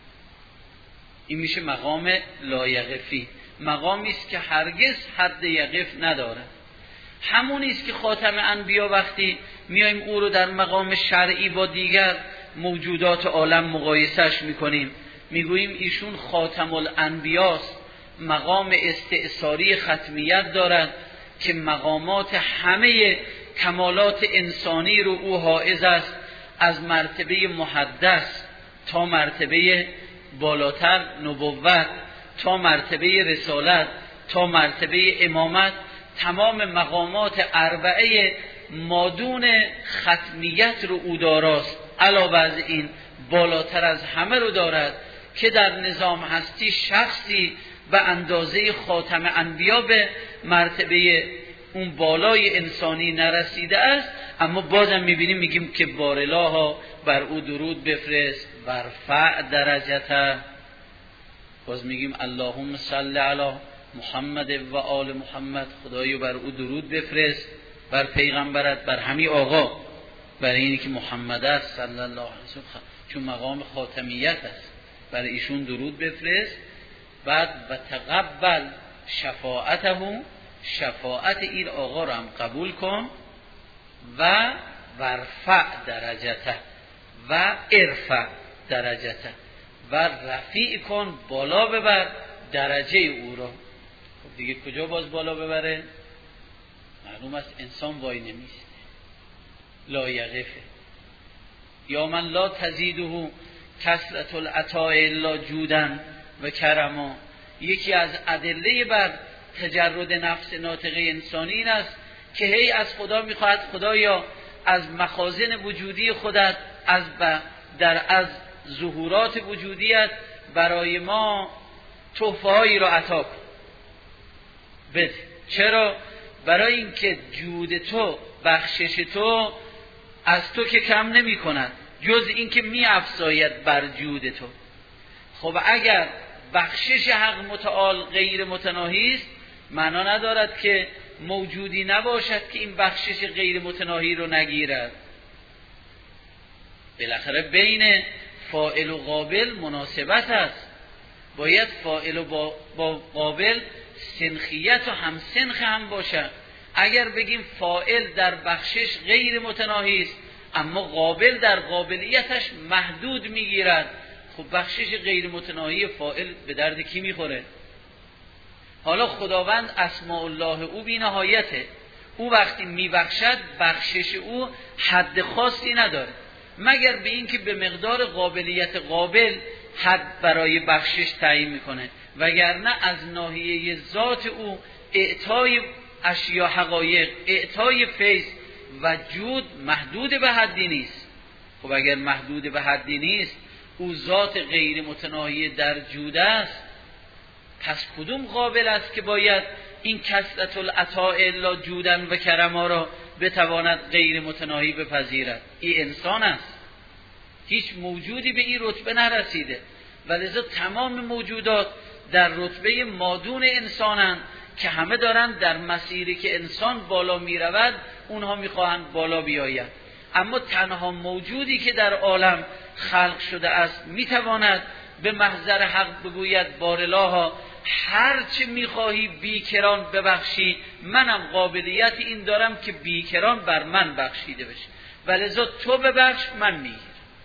این میشه مقام لایقفی، مقامی است که هرگز حد یقف ندارد. همونی است که خاتم انبیا وقتی میایم او رو در مقام شرعی با دیگر موجودات عالم مقایسهش میکنیم، میگوییم ایشون خاتم الانبیاست، مقام استئثاری ختمیت دارد که مقامات همه کمالات انسانی رو او حائز است، از مرتبه محدث تا مرتبه بالاتر نبوت، تا مرتبه رسالت، تا مرتبه امامت، تمام مقامات اربعه مادون ختمیت رو او داراست. علاوه از این بالاتر از همه رو دارد که در نظام هستی شخصی به اندازه خاتم انبیا به مرتبه اون بالای انسانی نرسیده است، اما بازم میبینیم میگیم که بارالله بر او درود بفرست، ورفع درجته. باز میگیم اللهم صل علی محمد و آل محمد، خدایا بر او درود بفرست، بر پیغمبرت، بر همین آقا، بر اینی که محمد است صلی الله علیه و سلم، چون مقام خاتمیت است، بر ایشون درود بفرست. بعد و تقبل شفاعته، شفاعت این آقا رو هم قبول کن، و ورفع درجته و ارفع درجته، و رفیع کن، بالا ببر درجه او رو. خب دیگه کجا باز بالا ببره؟ معلوم است انسان وای نمیسته، لا یقفه. یا من لا تزیده کثرت العطاء الا جودن و کرما. یکی از ادله بر تجرد نفس ناطقه انسانی این است که هی از خدا میخواهد خدایا از مخازن وجودی خودت، از ظهورات وجودیت برای ما تحفه‌هایی را عطا کن، بده. چرا؟ برای اینکه جود تو، بخشش تو از تو که کم نمی کند، جز اینکه می افزاید بر جود تو. خب اگر بخشش حق متعال غیر متناهی است، معنا ندارد که موجودی نباشد که این بخشش غیر متناهی رو نگیرد. بالاخره بین فاعل و قابل مناسبت است، باید فاعل با قابل سنخیت و هم سنخ هم باشد. اگر بگیم فاعل در بخشش غیر متناهی است اما قابل در قابلیتش محدود میگیرد، خب بخشش غیر متناهی فاعل به درد کی میخوره؟ حالا خداوند اسماء الله او بی نهایته، او وقتی میبخشد بخشش او حد خاصی نداره، مگر به این که به مقدار قابلیت قابل حد برای بخشش تعیین میکنه، وگرنه از ناحیه ذات او اعطای اشیا حقایق، اعطای فیض و جود محدود به حدی نیست. خب اگر محدود به حدی نیست، او ذات غیر متناهی در جود است، پس کدوم قابل است که باید این کثرت العطاء الا جودن و کرما را بتواند غیر متناهی بپذیرد؟ این انسان است. هیچ موجودی به این رتبه نرسیده، ولذا تمام موجودات در رتبه مادون انسانند که همه دارند در مسیری که انسان بالا می رود اونها می خواهند بالا بیاید. اما تنها موجودی که در عالم خلق شده است می تواند به محضر حق بگوید بارالها هرچه می خواهی بیکران ببخشی، منم قابلیت این دارم که بیکران بر من بخشیده بشه، ولذا تو ببخش من میگیر.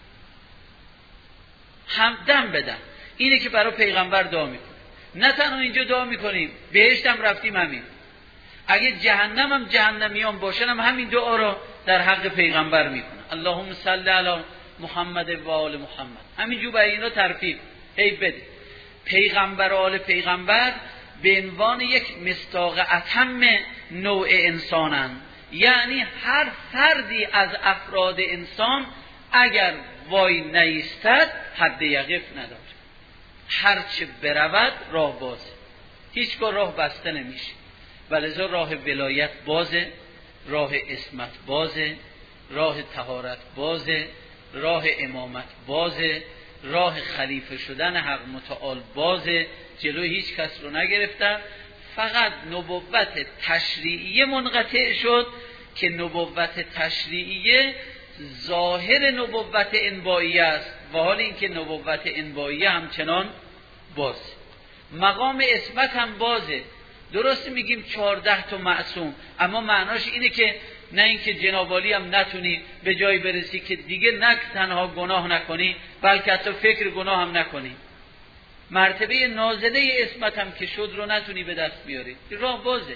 هم دم بدم. اینه که برای پیغمبر دعا میکنه. نه تنها اینجا دعا میکنیم، بهشت هم رفتیم همین. اگه جهنم هم جهنمیان باشن هم همین دعا را در حق پیغمبر میکنه. اللهم صل علی محمد و آل محمد. همینجور برای اینا ترتیب هی بده. پیغمبر و آل پیغمبر به عنوان یک مصداق اتم نوع انسانند، یعنی هر فردی از افراد انسان اگر وای نیستد حد یقف نداره، هرچه برود راه بازه، هیچگاه راه بسته نمیشه. ولذا راه ولایت بازه، راه عصمت بازه، راه طهارت بازه، راه امامت بازه، راه خلیفه شدن حق متعال بازه. جلوی هیچ کس رو نگرفتن، فقط نبوت تشریعیه منقطع شد که نبوت تشریعیه ظاهر نبوت انبیایی است و حال اینکه نبوت انبیایی همچنان بازه. مقام عصمت هم بازه. درست میگیم 14 تا معصوم، اما معناش اینه که نه اینکه جناب عالی هم نتونی به جایی برسی که دیگه نه تنها گناه نکنی بلکه حتی فکر گناه هم نکنی. مرتبه نازله عصمت هم که شد رو نتونی به دست بیاری. راه بازه،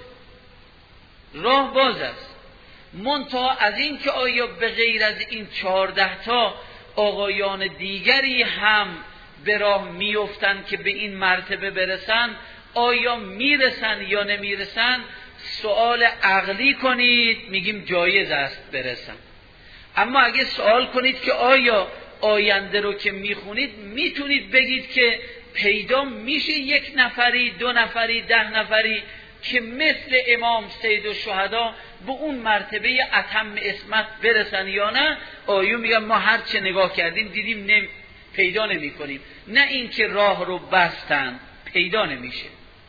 راه باز است. منتها از این که آیا به غیر از این 14 تا آقایان دیگری هم به راه میافتند که به این مرتبه برسن، آیا میرسن یا نمیرسن؟ سوال عقلی کنید میگیم جایز است برسن. اما اگه سوال کنید که آیا آینده رو که میخونید میتونید بگید که پیدا میشه یک نفری، 2 نفری، 10 نفری که مثل امام سید الشهدا به اون مرتبه اتم عصمت برسن یا نه؟ آیا میگم ما هر چه نگاه کردیم دیدیم پیدا نمی کنیم. نه این که راه رو بستن، پیدا نمیشه.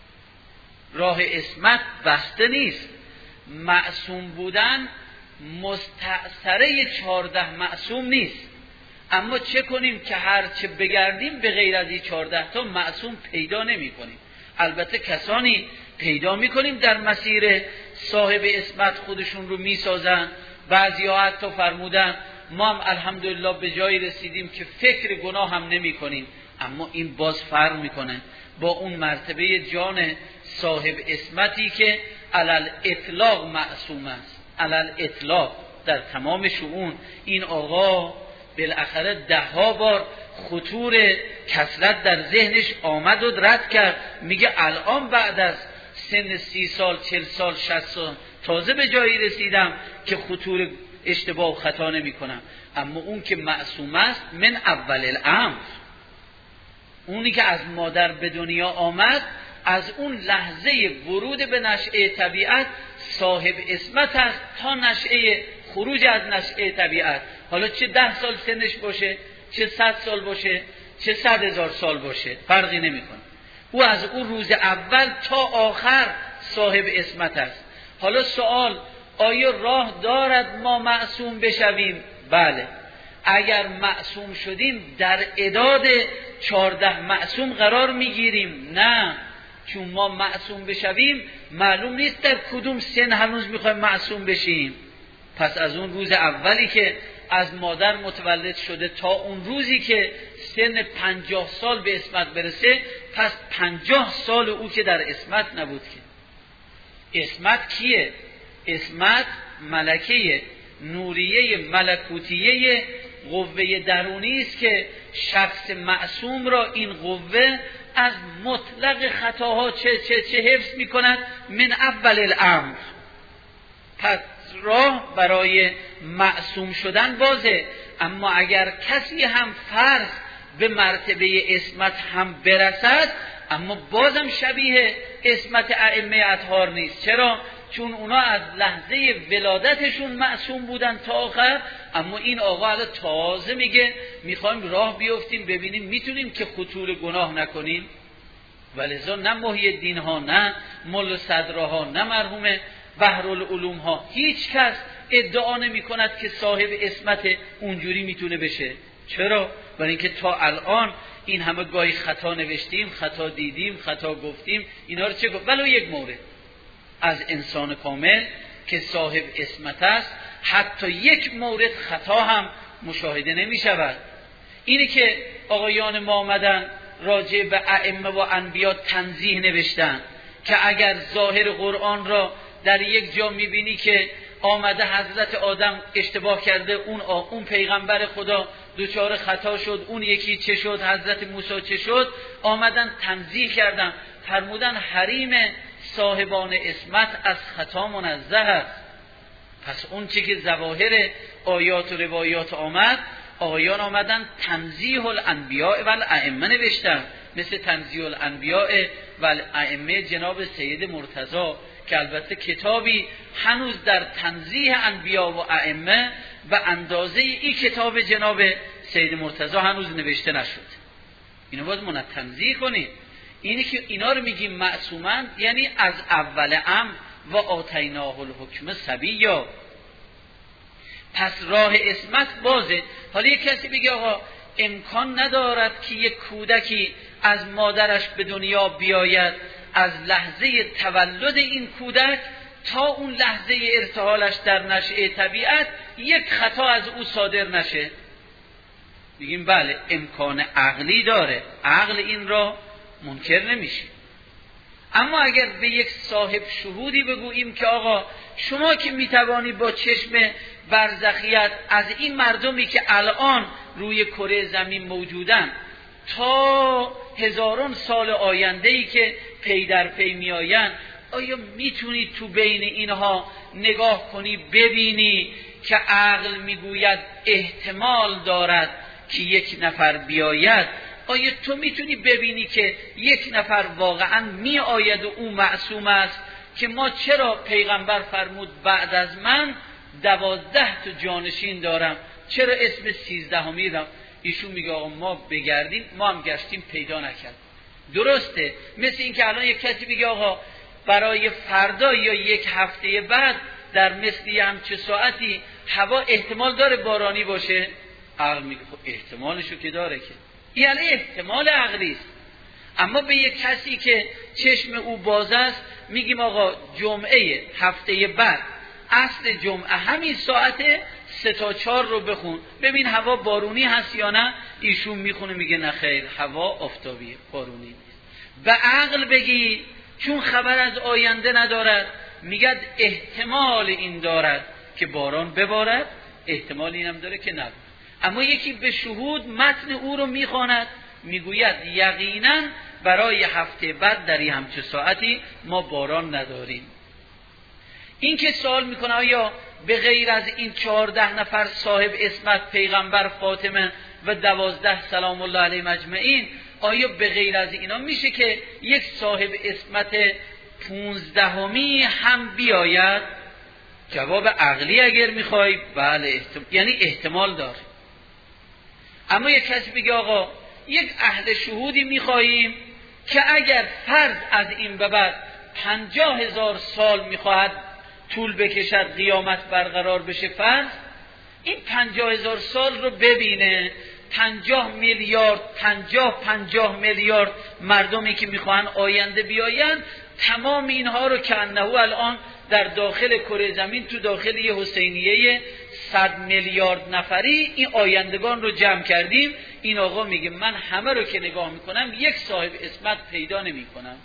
راه عصمت بسته نیست. معصوم بودن مستأثره 14 معصوم نیست. اما چه کنیم که هر چه بگردیم به غیر از این 14 تا معصوم پیدا نمی کنیم. البته کسانی پیدا می کنیم در مسیر صاحب عصمت خودشون رو می سازن. بعضی ها حتی فرمودن ما هم الحمدلله به جایی رسیدیم که فکر گناه هم نمی کنیم. اما این باز فرق می کنه با اون مرتبه جان صاحب عصمتی که علل اطلاق معصوم است. علل اطلاق در تمام شؤون این آقا بالاخره 10 بار خطور کثرت در ذهنش آمد و رد کرد. میگه الان بعد از سن 30 سال 40 سال 60 سال تازه به جایی رسیدم که خطور اشتباه و خطا نمی کنم. اما اون که معصوم است من اول الامر، اونی که از مادر به دنیا آمد از اون لحظه ورود به نشأه طبیعت صاحب عصمت است تا نشأه خروج از نشأه طبیعت. حالا چه 10 سال سنش باشه، چه 100 سال باشه، چه 100,000 سال باشه، فرقی نمیکنه. او از اون روز اول تا آخر صاحب عصمت است. حالا سوال، آیا راه دارد ما معصوم بشویم؟ بله. اگر معصوم شدیم در اعداد 14 معصوم قرار میگیریم؟ نه، چون ما معصوم بشویم معلوم نیست در کدوم سن هنوز میخوایم معصوم بشیم. پس از اون روز اولی که از مادر متولد شده تا اون روزی که سن 50 سال به عصمت برسه، پس 50 سال او که در عصمت نبود. که عصمت کیه؟ عصمت ملکه نوریه ملکوتیه قوه درونی است که شخص معصوم را این قوه از مطلق خطاها چه حفظ می کند؟ من اول الامر. پس راه برای معصوم شدن بازه. اما اگر کسی هم فرض به مرتبه عصمت هم برسد، اما بازم شبیه عصمت ائمه اطهار نیست. چرا؟ چون اونا از لحظه ولادتشون معصوم بودن تا آخر، اما این آقا الان تازه میگه میخوایم راه بیفتیم ببینیم میتونیم که خطور گناه نکنیم. ولذا نه محی الدین ها، نه ملا صدراها، نه مرحوم بحرالعلوم ها، هیچ کس ادعا نمی کند که صاحب عصمت اونجوری میتونه بشه. چرا؟ برای اینکه تا الان این همه گاهی خطا نوشتیم، خطا دیدیم، خطا گفتیم. اینا رو چه گفت؟ ولو یک مورد از انسان کامل که صاحب عصمت است حتی یک مورد خطا هم مشاهده نمی شود. اینی که آقایان ما آمدن راجع به ائمه و انبیا تنزیه نوشتن که اگر ظاهر قرآن را در یک جا میبینی که آمده حضرت آدم اشتباه کرده، اون پیغمبر خدا دوچار خطا شد، اون یکی چه شد، حضرت موسی چه شد، آمدن تنزیه کردن، فرمودن حریم صاحبان عصمت از خطا منزه است. پس اون چی که ظواهر آیات و روایات آمد، آقایان آمدن تنزیه الانبیاء و الائمه نوشتن، مثل تنزیه الانبیاء و الائمه جناب سید مرتضی که البته کتابی هنوز در تنزیه انبیاء و ائمه و اندازه این کتاب جناب سید مرتضی هنوز نوشته نشد. اینو باید من تنزیه کنیم. اینی که اینا رو میگیم معصومن، یعنی از اول امر و آتیناه الحکم صبیا. پس راه عصمت بازه. حالا یک کسی بگه آقا امکان ندارد که یک کودکی از مادرش به دنیا بیاید، از لحظه تولد این کودک تا اون لحظه ارتحالش در نشأه طبیعت یک خطا از او صادر نشه. میگیم بله امکان عقلی داره، عقل این را منکر نمیشه. اما اگر به یک صاحب شهودی بگوییم که آقا شما که میتوانی با چشم برزخیت از این مردمی که الان روی کره زمین موجودن تا هزاران سال آینده‌ای که پی در پی میآیند، آیا میتونی تو بین اینها نگاه کنی ببینی که عقل میگوید احتمال دارد که یک نفر بیاید؟ آیا تو میتونی ببینی که یک نفر واقعا می آید و او معصوم است؟ که ما چرا پیغمبر فرمود بعد از من 12 تا جانشین دارم، چرا اسم 13 میدم؟ ایشون میگه آقا ما بگردیم، ما هم گشتیم پیدا نکردیم. درسته، مثل این که الان یک کسی بگه آقا برای فردا یا یک هفته بعد در مثلی همچه ساعتی هوا احتمال داره بارانی باشه. عقل میگه خب احتمالشو که داره، که یعنی احتمال عقلی است. اما به یک کسی که چشم او باز است میگیم آقا جمعه هفته بعد اصل جمعه همین ساعت 3 تا 4 رو بخون ببین هوا بارونی هست یا نه. ایشون میخونه میگه نه خیر، هوا آفتابیه، بارونی نیست. به عقل بگی چون خبر از آینده ندارد، میگه احتمال این دارد که باران ببارد، احتمال اینم داره که نبارد. اما یکی به شهود متن او رو میخواند، میگوید یقینا برای هفته بعد در همچه ساعتی ما باران نداریم. این که سوال میکنه آیا به غیر از این 14 نفر صاحب عصمت، پیغمبر، فاطمه و 12 سلام الله علیه مجمعین، آیا به غیر از اینا میشه که یک صاحب عصمت 15می هم بیاید؟ جواب عقلی اگر میخوای بله یعنی احتمال داره. اما یک کسی بگه آقا یک اهل شهودی میخواییم که اگر فرض از این به بعد 50,000 سال میخواهد طول بکشد قیامت برقرار بشه، فرض این 50,000 سال رو ببینه، 50 میلیارد مردمی که میخواهن آینده بیاین، تمام اینها رو که انه الان در داخل کره زمین تو داخل یه حسینیه 100 میلیارد نفری این آیندگان رو جمع کردیم. این آقا میگه من همه رو که نگاه میکنم یک صاحب عصمت پیدا نمی کنم.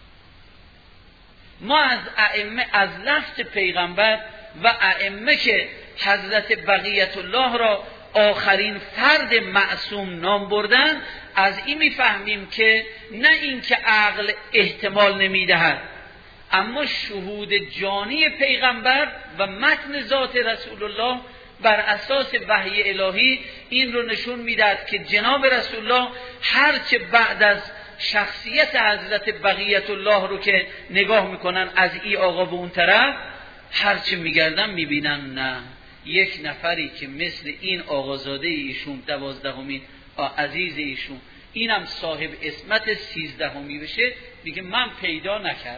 ما از ائمه، از لفظ پیغمبر و ائمه که حضرت بقیت الله را آخرین فرد معصوم نام بردن، از این میفهمیم که نه این که عقل احتمال نمیدهد، اما شهود جانی پیغمبر و متن ذات رسول الله بر اساس وحی الهی این رو نشون میداد که جناب رسول الله هرچه بعد از شخصیت حضرت بقیت الله رو که نگاه میکنن از این آقا به اون طرف، هرچه میگردن میبینن نه، یک نفری که مثل این آقازاده ایشون 12مین عزیز ایشون اینم صاحب عصمت 13می بشه، میگه من پیدا نکردم.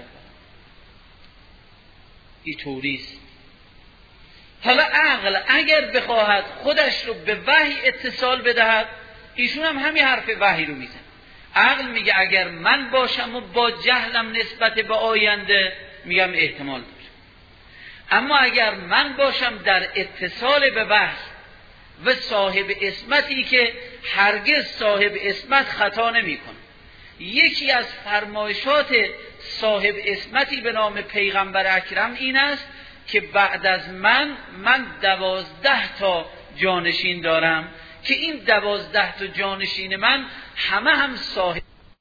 این طوریست. حالا عقل اگر بخواهد خودش رو به وحی اتصال بدهد، ایشون هم همین حرف وحی رو میزن. عقل میگه اگر من باشم و با جهلم نسبت به آینده، میگم احتمال داره. اما اگر من باشم در اتصال به وحی و صاحب عصمتی که هرگز صاحب عصمت خطا نمیکنه. یکی از فرمایشات صاحب عصمتی به نام پیغمبر اکرم این است که بعد از من 12 تا جانشین دارم که این 12 تا جانشین من همه هم صاحب